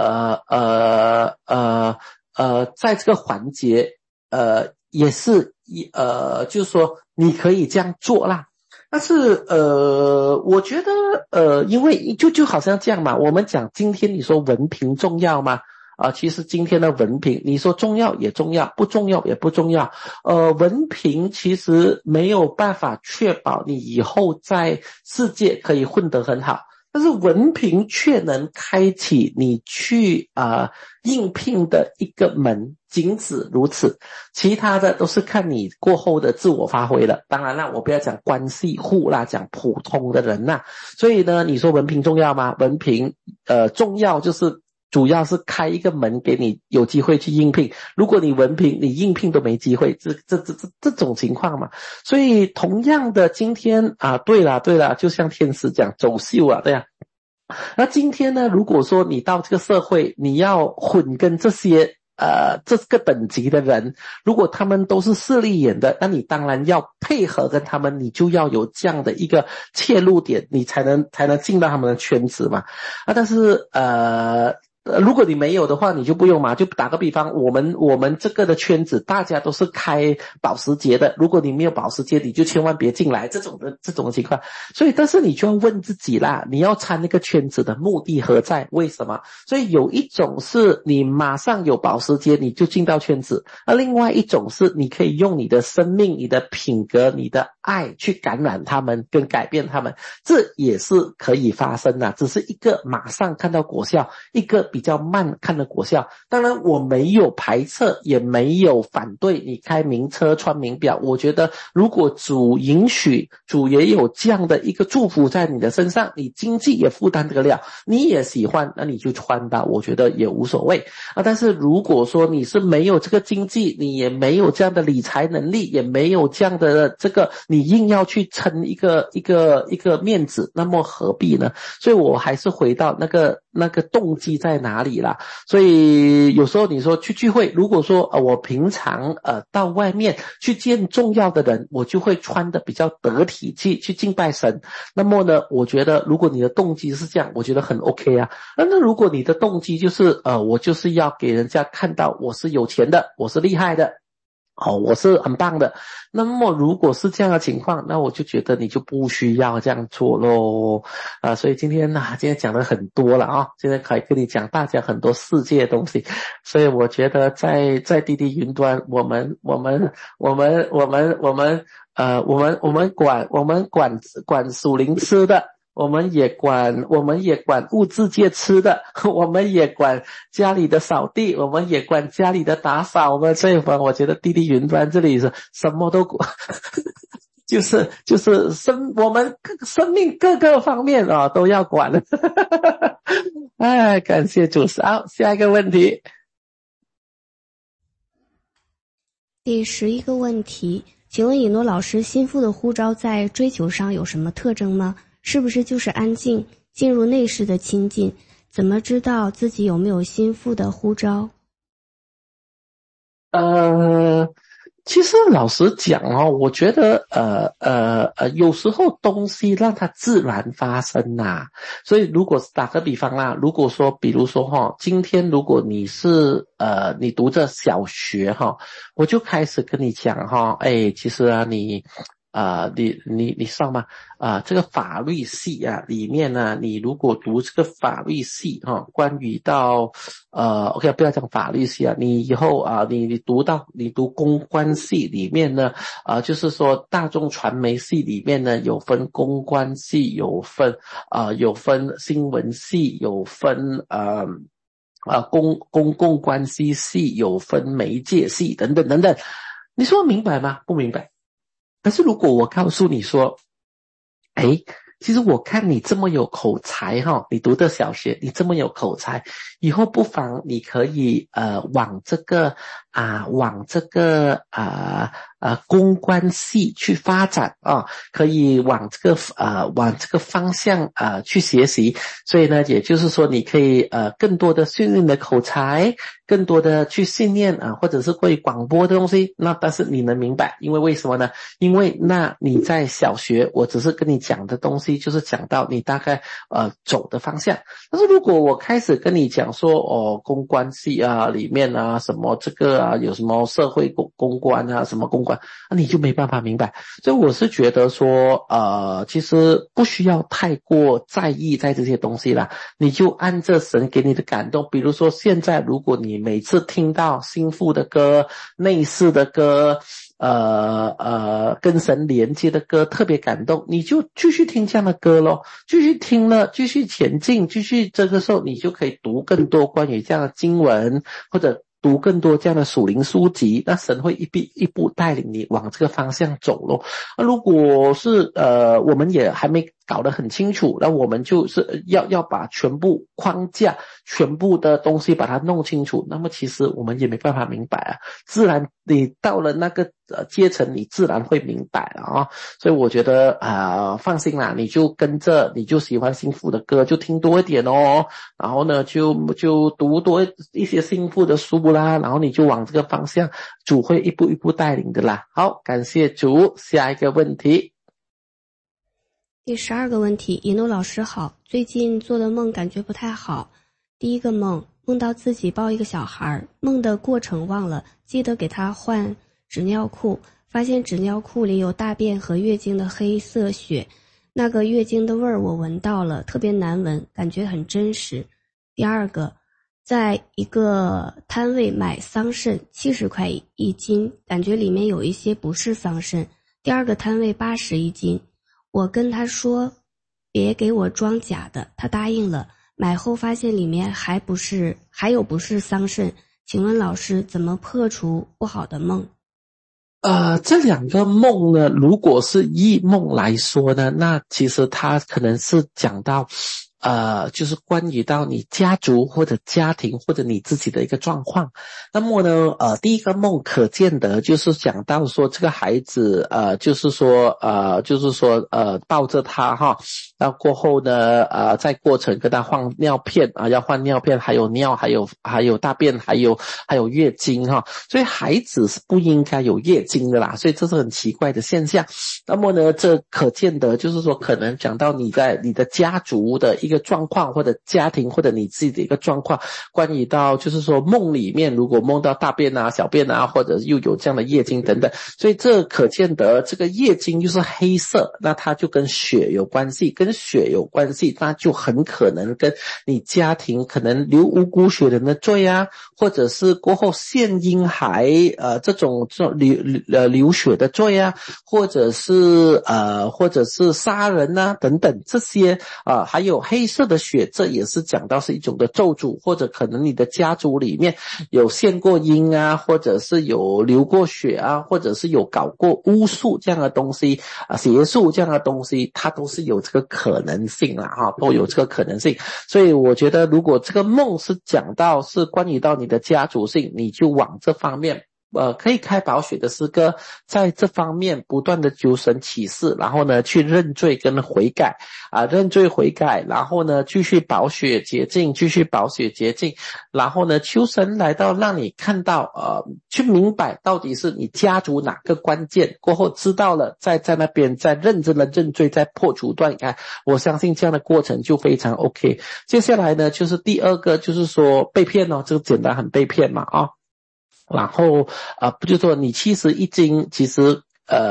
在这个环节也是就是说你可以这样做啦。但是我觉得因为就好像这样嘛，我们讲今天你说文凭重要吗？其实今天的文凭，你说重要也重要，不重要也不重要。文凭其实没有办法确保你以后在世界可以混得很好，但是文凭却能开启你去应聘的一个门，仅此如此，其他的都是看你过后的自我发挥了。当然啦，我不要讲关系户啦，讲普通的人啦。所以呢，你说文凭重要吗？文凭重要，就是主要是开一个门给你有机会去应聘。如果你文凭你应聘都没机会，这种情况嘛。所以同样的今天对啦，就像天使讲走秀对啊。那今天呢，如果说你到这个社会，你要混跟这些这个等级的人，如果他们都是势利眼的，那你当然要配合跟他们，你就要有这样的一个切入点，你才能进到他们的圈子嘛。但是如果你没有的话，你就不用嘛。就打个比方，我们这个的圈子，大家都是开保时捷的。如果你没有保时捷，你就千万别进来这种的情况。所以，但是你就要问自己啦，你要参那个圈子的目的何在？为什么？所以有一种是你马上有保时捷，你就进到圈子；而另外一种是你可以用你的生命、你的品格、你的爱去感染他们，跟改变他们，这也是可以发生的。只是一个马上看到果效，一个比较慢看的果效。当然我没有排斥，也没有反对你开名车穿名表。我觉得如果主允许，主也有这样的一个祝福在你的身上，你经济也负担这个料，你也喜欢，那你就穿吧，我觉得也无所谓但是如果说你是没有这个经济，你也没有这样的理财能力，也没有这样的这个，你硬要去撑一个面子，那么何必呢？所以我还是回到那个动机在哪里啦。所以有时候你说去聚会，如果说我平常到外面去见重要的人，我就会穿得比较得体去敬拜神。那么呢，我觉得如果你的动机是这样，我觉得很 OK 那如果你的动机就是我就是要给人家看到我是有钱的，我是厉害的， 我是很棒的。那么如果是这样的情况，那我就觉得你就不需要这样做咯。所以今天讲的很多了啊，今天可以跟你讲大家很多世界的东西。所以我觉得在滴滴云端，我们管属灵吃的。我们也管物质界吃的，我们也管家里的扫地，我们也管家里的打扫。我觉得滴滴云端这里是什么都管，就是我们生命各个方面都要管。感谢主持。好，下一个问题。 第11个问题，请问以诺老师，心腹的呼召在追求上有什么特征吗？是不是就是安静，进入内室的亲近？怎么知道自己有没有心腹的呼召？ 其实老实讲我觉得有时候东西让它自然发生所以如果打个比方如果说比如说今天如果你是你读着小学我就开始跟你讲其实你上吗？这个法律系里面呢，你如果读这个法律系关于到OK 不要讲法律系你以后你读公关系里面呢就是说大众传媒系里面呢有分公关系，有分新闻系，有分公共关系系，有分媒介系等等等等。你说明白吗？不明白。可是如果我告诉你说其实我看你这么有口才你读的小学你这么有口才，以后不妨你可以往这个公关系去发展可以往这个方向去学习。所以呢，也就是说你可以更多的训练的口才，更多的去训练或者是关于广播的东西。那但是你能明白，因为为什么呢？因为那你在小学我只是跟你讲的东西就是讲到你大概走的方向。但是如果我开始跟你讲说公关系里面什么这个有什么社会公关什么公关你就没办法明白。所以我是觉得说其实不需要太过在意在这些东西啦，你就按着神给你的感动。比如说现在如果你每次听到心腹的歌，内室的歌，跟神连接的歌特别感动，你就继续听这样的歌咯，继续听了，继续前进，继续这个时候你就可以读更多关于这样的经文，或者读更多这样的属灵书籍，那神会一步带领你往这个方向走咯。如果是我们也还没搞得很清楚，那我们就是要把全部框架全部的东西把它弄清楚，那么其实我们也没办法明白自然你到了那个阶层你自然会明白了所以我觉得放心啦，你就跟着你就喜欢心腹的歌就听多一点然后呢就读多一些心腹的书啦，然后你就往这个方向，主会一步一步带领的啦。好，感谢主。下一个问题。 第12个问题，以诺老师好，最近做的梦感觉不太好。第一个梦到自己抱一个小孩，梦的过程忘了，记得给他换纸尿裤，发现纸尿裤里有大便和月经的黑色血，那个月经的味儿我闻到了，特别难闻，感觉很真实。第二个，在一个摊位买桑葚70块一斤，感觉里面有一些不是桑葚。第二个摊位80一斤，我跟他说别给我装假的，他答应了，买后发现里面还有不是桑葚，请问老师怎么破除不好的梦？ 这两个梦呢，如果是异梦来说呢，那其实它可能是讲到就是关于到你家族或者家庭或者你自己的一个状况。那么呢第一个梦可见的就是讲到说这个孩子就是说抱着他然后过后呢在过程跟他换尿片要换尿片，还有尿，还有大便，还有月经所以孩子是不应该有月经的啦，所以这是很奇怪的现象。那么呢这可见的就是说可能讲到你在你的家族的一个状况，或者家庭或者你自己的一个状况，关于到就是说梦里面如果梦到大便啊小便啊，或者又有这样的夜经等等，所以这可见得这个夜经就是黑色，那它就跟血有关系，跟血有关系，那就很可能跟你家庭可能流无辜血人的罪啊，或者是过后陷婴孩这种流血的罪啊，或者是杀人啊等等这些还有黑色的血，这也是讲到是一种的咒诅，或者可能你的家族里面有陷过婴啊，或者是有流过血啊，或者是有搞过巫术这样的东西邪术这样的东西，它都是有这个可能性啦都有这个可能性。所以我觉得如果这个梦是讲到是关于到你的家族性，你就往这方面可以开宝血的诗歌，在这方面不断的求神启示，然后呢去认罪跟悔改认罪悔改，然后呢继续宝血洁净，继续宝血洁净，然后呢求神来到让你看到去明白到底是你家族哪个关键，过后知道了在那边再认真的认罪，再破除断开，我相信这样的过程就非常 OK。 接下来呢就是第二个，就是说被骗这个简单很被骗嘛然后不就说你71斤，其实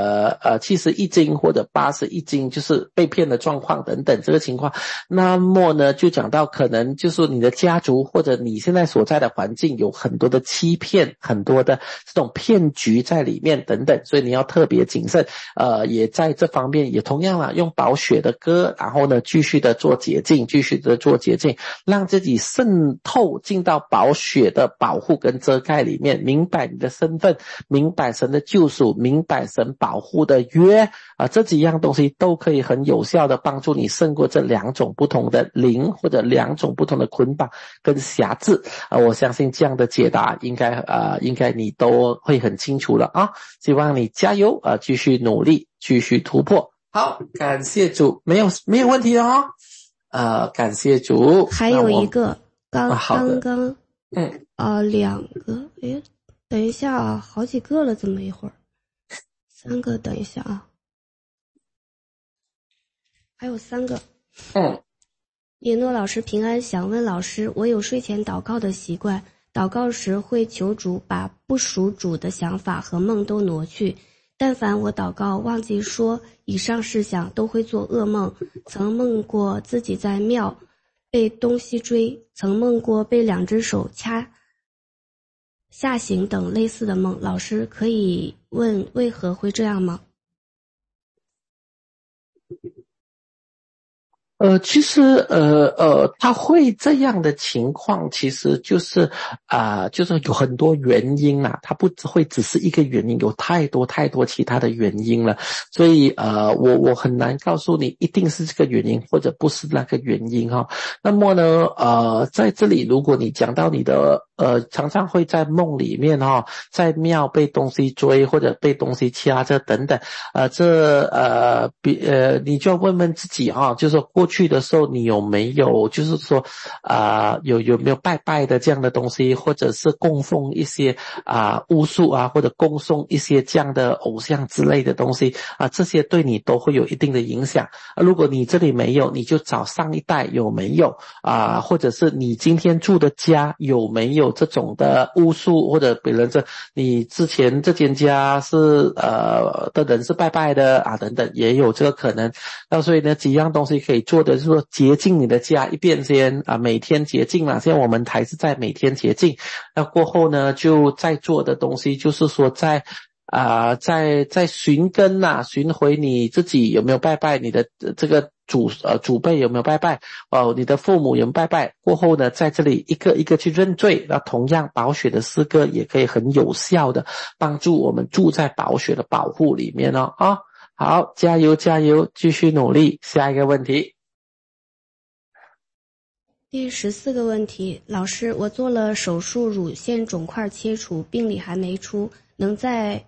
71斤或者81斤就是被骗的状况等等这个情况。那么呢就讲到可能就是你的家族或者你现在所在的环境有很多的欺骗，很多的这种骗局在里面等等，所以你要特别谨慎也在这方面也同样啦，用宝血的歌，然后呢继续的做洁净，继续的做洁净，让自己渗透进到宝血的保护跟遮盖里面，明白你的身份，明白神的救赎，明白神保护的约这几样东西都可以很有效的帮助你胜过这两种不同的灵，或者两种不同的捆绑跟辖制我相信这样的解答应该你都会很清楚了希望你加油继续努力，继续突破。好，感谢主，没有问题感谢主。 还有一个刚两个等一下好几个了，怎么一会儿3个，等一下还有3个。野诺老师平安，想问老师，我有睡前祷告的习惯，祷告时会求主把不属主的想法和梦都挪去，但凡我祷告忘记说以上事项，都会做噩梦。曾梦过自己在庙被东西追，曾梦过被2只手掐下行等类似的梦，老师可以问为何会这样吗？ 其实他会这样的情况，其实就是就是有很多原因啦，他不会只是一个原因，有太多其他的原因了，所以我很难告诉你一定是这个原因或者不是那个原因那么呢在这里如果你讲到你的常常会在梦里面在庙被东西追或者被东西掐着等等你就要问问自己就是说过去的时候你有没有就是说有没有拜拜的这样的东西，或者是供奉一些巫术或者供送一些这样的偶像之类的东西这些对你都会有一定的影响如果你这里没有，你就找上一代有没有或者是你今天住的家有没有这种的巫术，或者比如说你之前这间家是的人是拜拜的等等，也有这个可能。那所以呢几样东西可以做的就是说洁净你的家一遍先每天洁净啦，现在我们还是在每天洁净。那过后呢就再做的东西就是说在寻根寻回你自己有没有拜拜，你的这个祖辈有没有拜拜你的父母有没有拜拜，过后呢在这里一个一个去认罪。那同样宝血的诗歌也可以很有效的帮助我们住在宝血的保护里面好，加油加油，继续努力。下一个问题。 第14个问题，老师，我做了手术，乳腺肿块切除，病理还没出，能在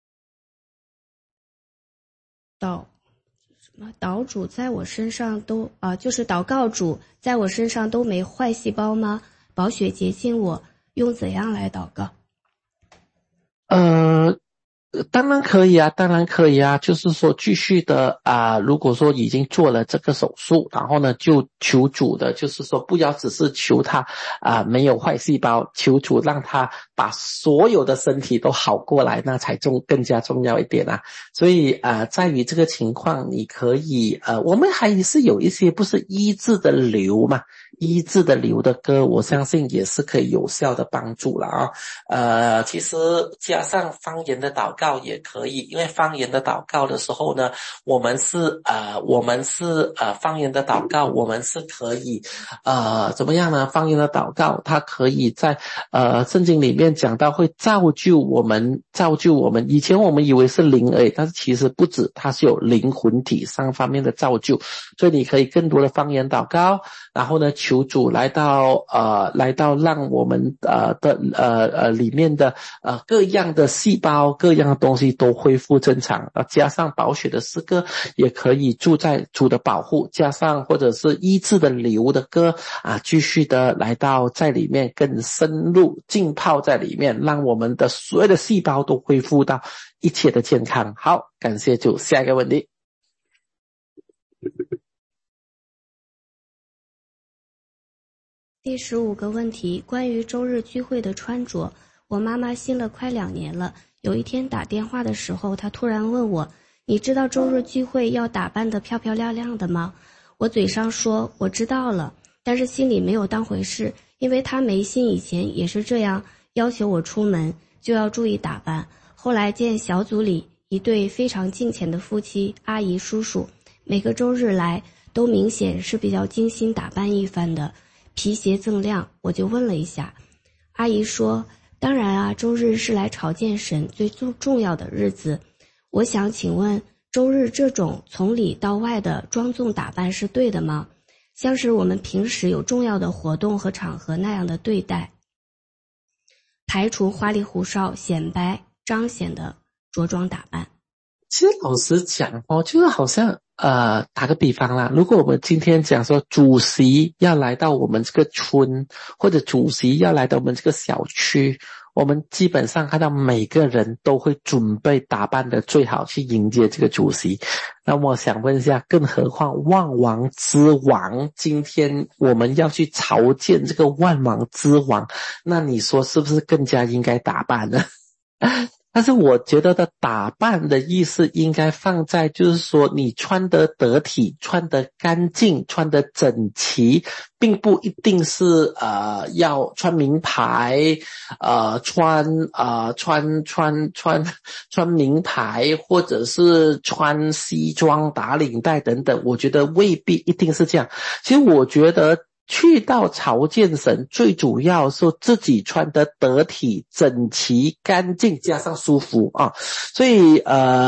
祷主在我身上都就是祷告主在我身上都没坏细胞吗？宝血洁净我，用怎样来祷告？ 当然可以啊，当然可以啊，就是说继续的如果说已经做了这个手术，然后呢就求主的，就是说不要只是求他没有坏细胞，求主让他把所有的身体都好过来，那才更加重要一点啊。所以在于这个情况，你可以我们还是有一些不是医治的流嘛，医治的流的歌，我相信也是可以有效的帮助了其实加上方言的祷告也可以，因为方言的祷告的时候呢，我们是方言的祷告，我们是可以怎么样呢？方言的祷告它可以在圣经里面讲到会造就我们。以前我们以为是灵而已，但是其实不止，它是有灵魂体上方面的造就，所以你可以更多的方言祷告，然后呢求主来到让我们里面的各样的细胞各样的东西都恢复正常，加上宝血的诗歌也可以住在主的保护，加上或者是医治的流的歌继续的来到在里面更深入浸泡在里面，让我们的所有的细胞都恢复到一切的健康。好，感谢主。下一个问题。 第15个问题，关于周日聚会的穿着。我妈妈信了快2年了，有一天打电话的时候，她突然问我，你知道周日聚会要打扮得漂漂亮亮的吗？我嘴上说我知道了，但是心里没有当回事，因为她没信以前也是这样要求我出门就要注意打扮。后来见小组里一对非常敬虔的夫妻，阿姨叔叔，每个周日来都明显是比较精心打扮一番的，皮鞋锃亮。我就问了一下，阿姨说当然啊，周日是来朝见神最重要的日子。我想请问，周日这种从里到外的庄重打扮是对的吗？像是我们平时有重要的活动和场合那样的对待，排除花里胡哨显摆彰显的着装打扮。 其实老实讲就是好像打个比方啦，如果我们今天讲说主席要来到我们这个村，或者主席要来到我们这个小区，我们基本上看到每个人都会准备打扮的最好去迎接这个主席。那么我想问一下，更何况万王之王，今天我们要去朝见这个万王之王，那你说是不是更加应该打扮呢？但是我觉得的打扮的意思应该放在就是说你穿得得体，穿得干净，穿得整齐，并不一定是要穿名牌穿名牌，或者是穿西装打领带等等，我觉得未必一定是这样。其实我觉得去到朝见神，最主要是自己穿得得体、整齐、干净，加上舒服所以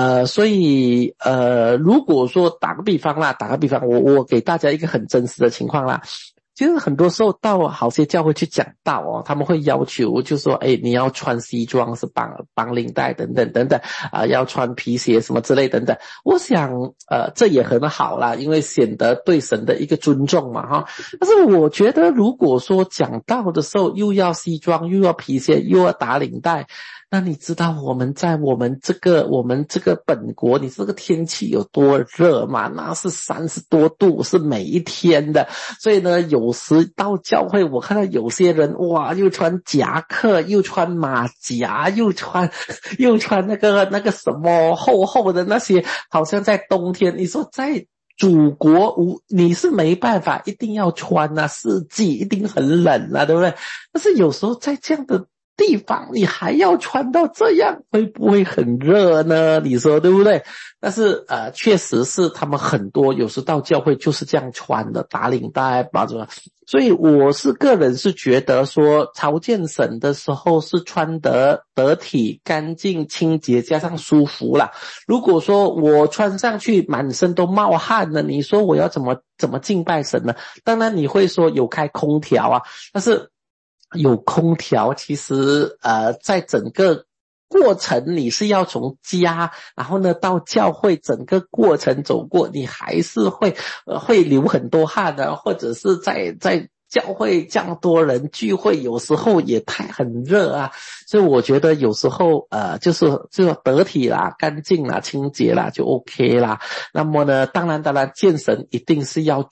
如果说打个比方，我给大家一个很真实的情况啦。其实很多时候到好些教会去讲道他们会要求就说你要穿西装，是绑领带等等等等要穿皮鞋什么之类等等。我想这也很好啦，因为显得对神的一个尊重嘛但是我觉得如果说讲道的时候又要西装，又要皮鞋，又要打领带，那你知道我们这个本国，你这个天气有多热吗？那是30多度，是每一天的。所以呢，有时到教会，我看到有些人哇，又穿夹克，又穿马甲，又穿那个什么厚厚的那些，好像在冬天。你说在祖国你是没办法，一定要穿四季一定很冷对不对？但是有时候在这样的地方你还要穿到这样，会不会很热呢？你说对不对？但是确实是他们很多有时到教会就是这样穿的，打领带把什么。所以我个人是觉得说朝见神的时候是穿得得体、干净、清洁加上舒服啦。如果说我穿上去满身都冒汗了，你说我要怎么敬拜神呢？当然你会说有开空调但是有空调其实在整个过程你是要从家然后呢到教会，整个过程走过你还是会流很多汗或者是在教会这样多人聚会，有时候也很热啊，所以我觉得有时候就是得体啦、干净啦、清洁啦就 OK 啦。那么呢，当然见神一定是要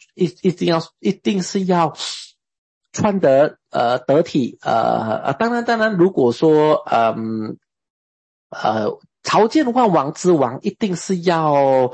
穿得得体，当然如果说朝见万王之王一定是要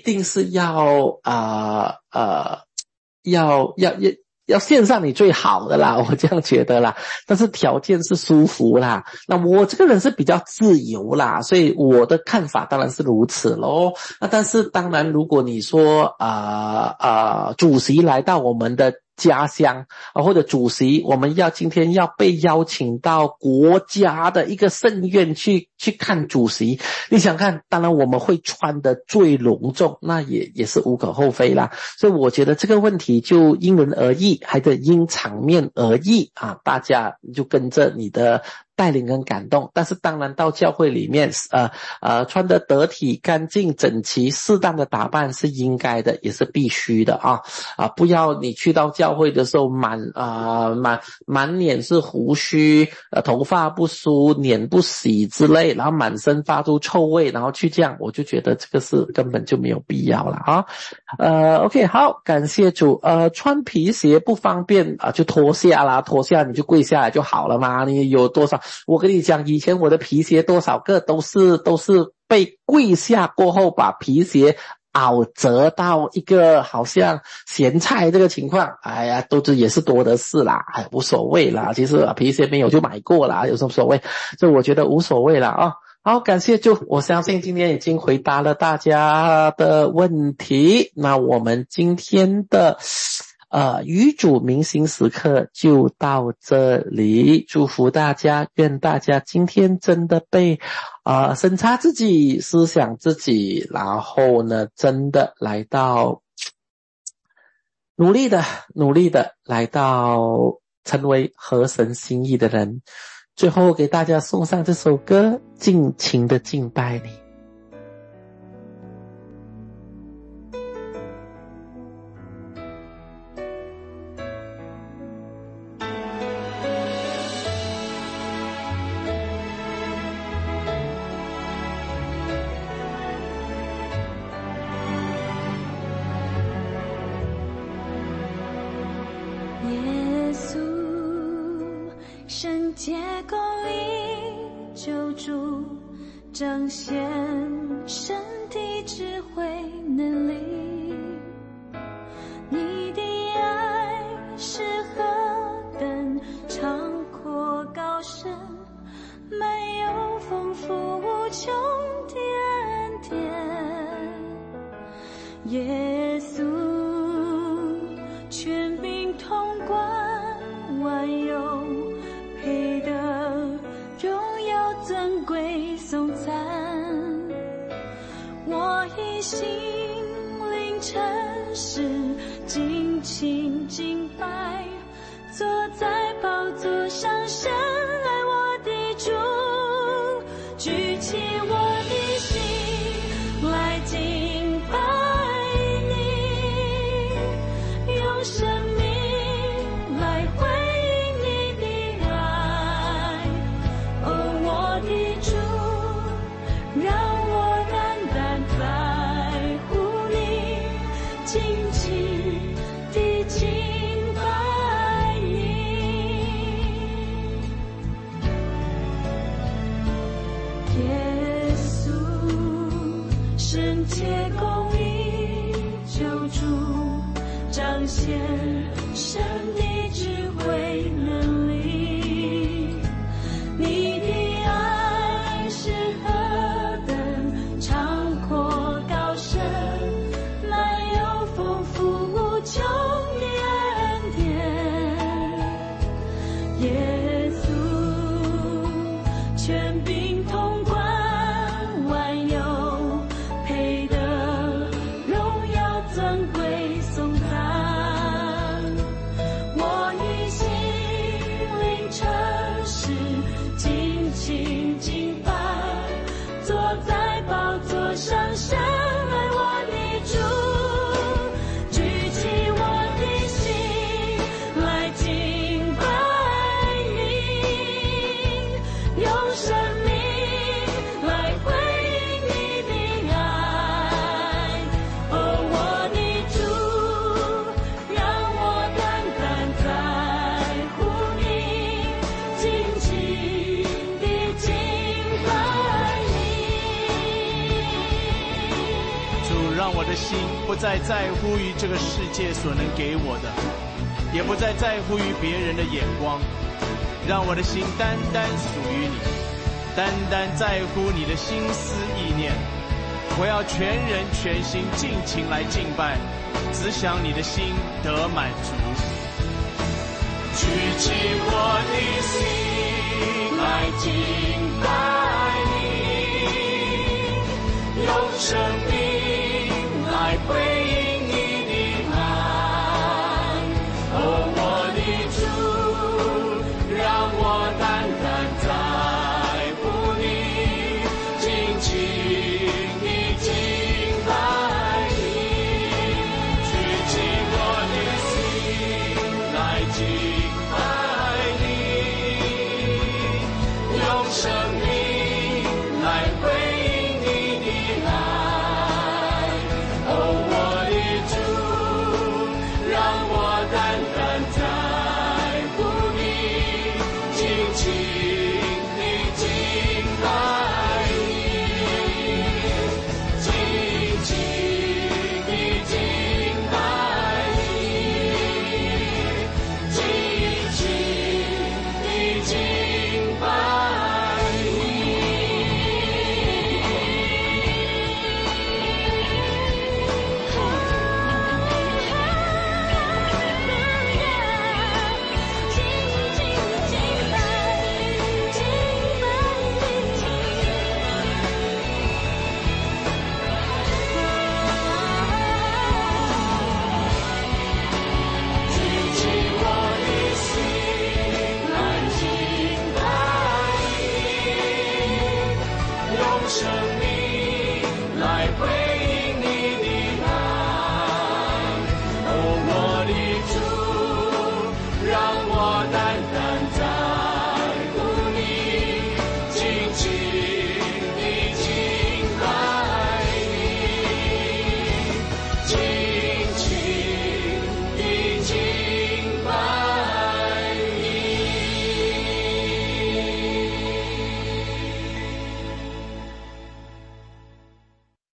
要献上你最好的啦，我这样觉得啦。但是条件是舒服啦。那我这个人是比较自由啦，所以我的看法当然是如此咯。那但是当然，如果你说主席来到我们的家乡或者主席我们今天要被邀请到国家的一个圣院去看主席，你想看，当然我们会穿得最隆重，那也是无可厚非啦。所以我觉得这个问题就因人而异，还得因场面而异啊，大家就跟着你的带领跟感动。但是当然到教会里面穿得得体、干净、整齐、适当的打扮是应该的，也是必须的不要你去到教会的时候满脸是胡须，头发不梳，脸不洗之类，然后满身发出臭味，然后去这样，我就觉得这个是根本就没有必要了OK， 好，感谢主。穿皮鞋不方便就脱下你就跪下来就好了嘛。你有多少？我跟你讲，以前我的皮鞋多少个都是被跪下过后把皮鞋凹折到一个好像咸菜这个情况，哎呀，也是多的是啦，无所谓啦。其实皮鞋没有就买过啦，有什么所谓？所以我觉得无所谓啦好，感谢主，我相信今天已经回答了大家的问题。那我们今天的与主明星时刻就到这里，祝福大家，愿大家今天真的被审查自己，思想自己，然后呢真的来到努力的来到成为合神心意的人。最后给大家送上这首歌，尽情的敬拜你。 耶稣，圣洁公义救主，彰显神的智慧能力。你的爱是何等长阔高深，没有丰富无穷的恩典。耶稣，权柄统管万有，配得荣耀尊贵颂赞。我以心灵诚实尽情敬拜，坐在宝座上神爱我的主，举起我的心来敬拜你，用生命来回应你的爱。哦，我的主，让我单单在乎你，尽情地敬拜你。耶稣，圣洁公义救主，彰显神的智慧能力。你的爱是何等长阔高深，满有丰富无穷的恩典。耶稣，权柄统管万有，配得荣耀尊贵颂赞。我以心心不再在乎于这个世界所能给我的，也不再在乎于别人的眼光，让我的心单单属于你，单单在乎你的心思意念。我要全人全心尽情来敬拜，只想你的心得满足。举起我的心来敬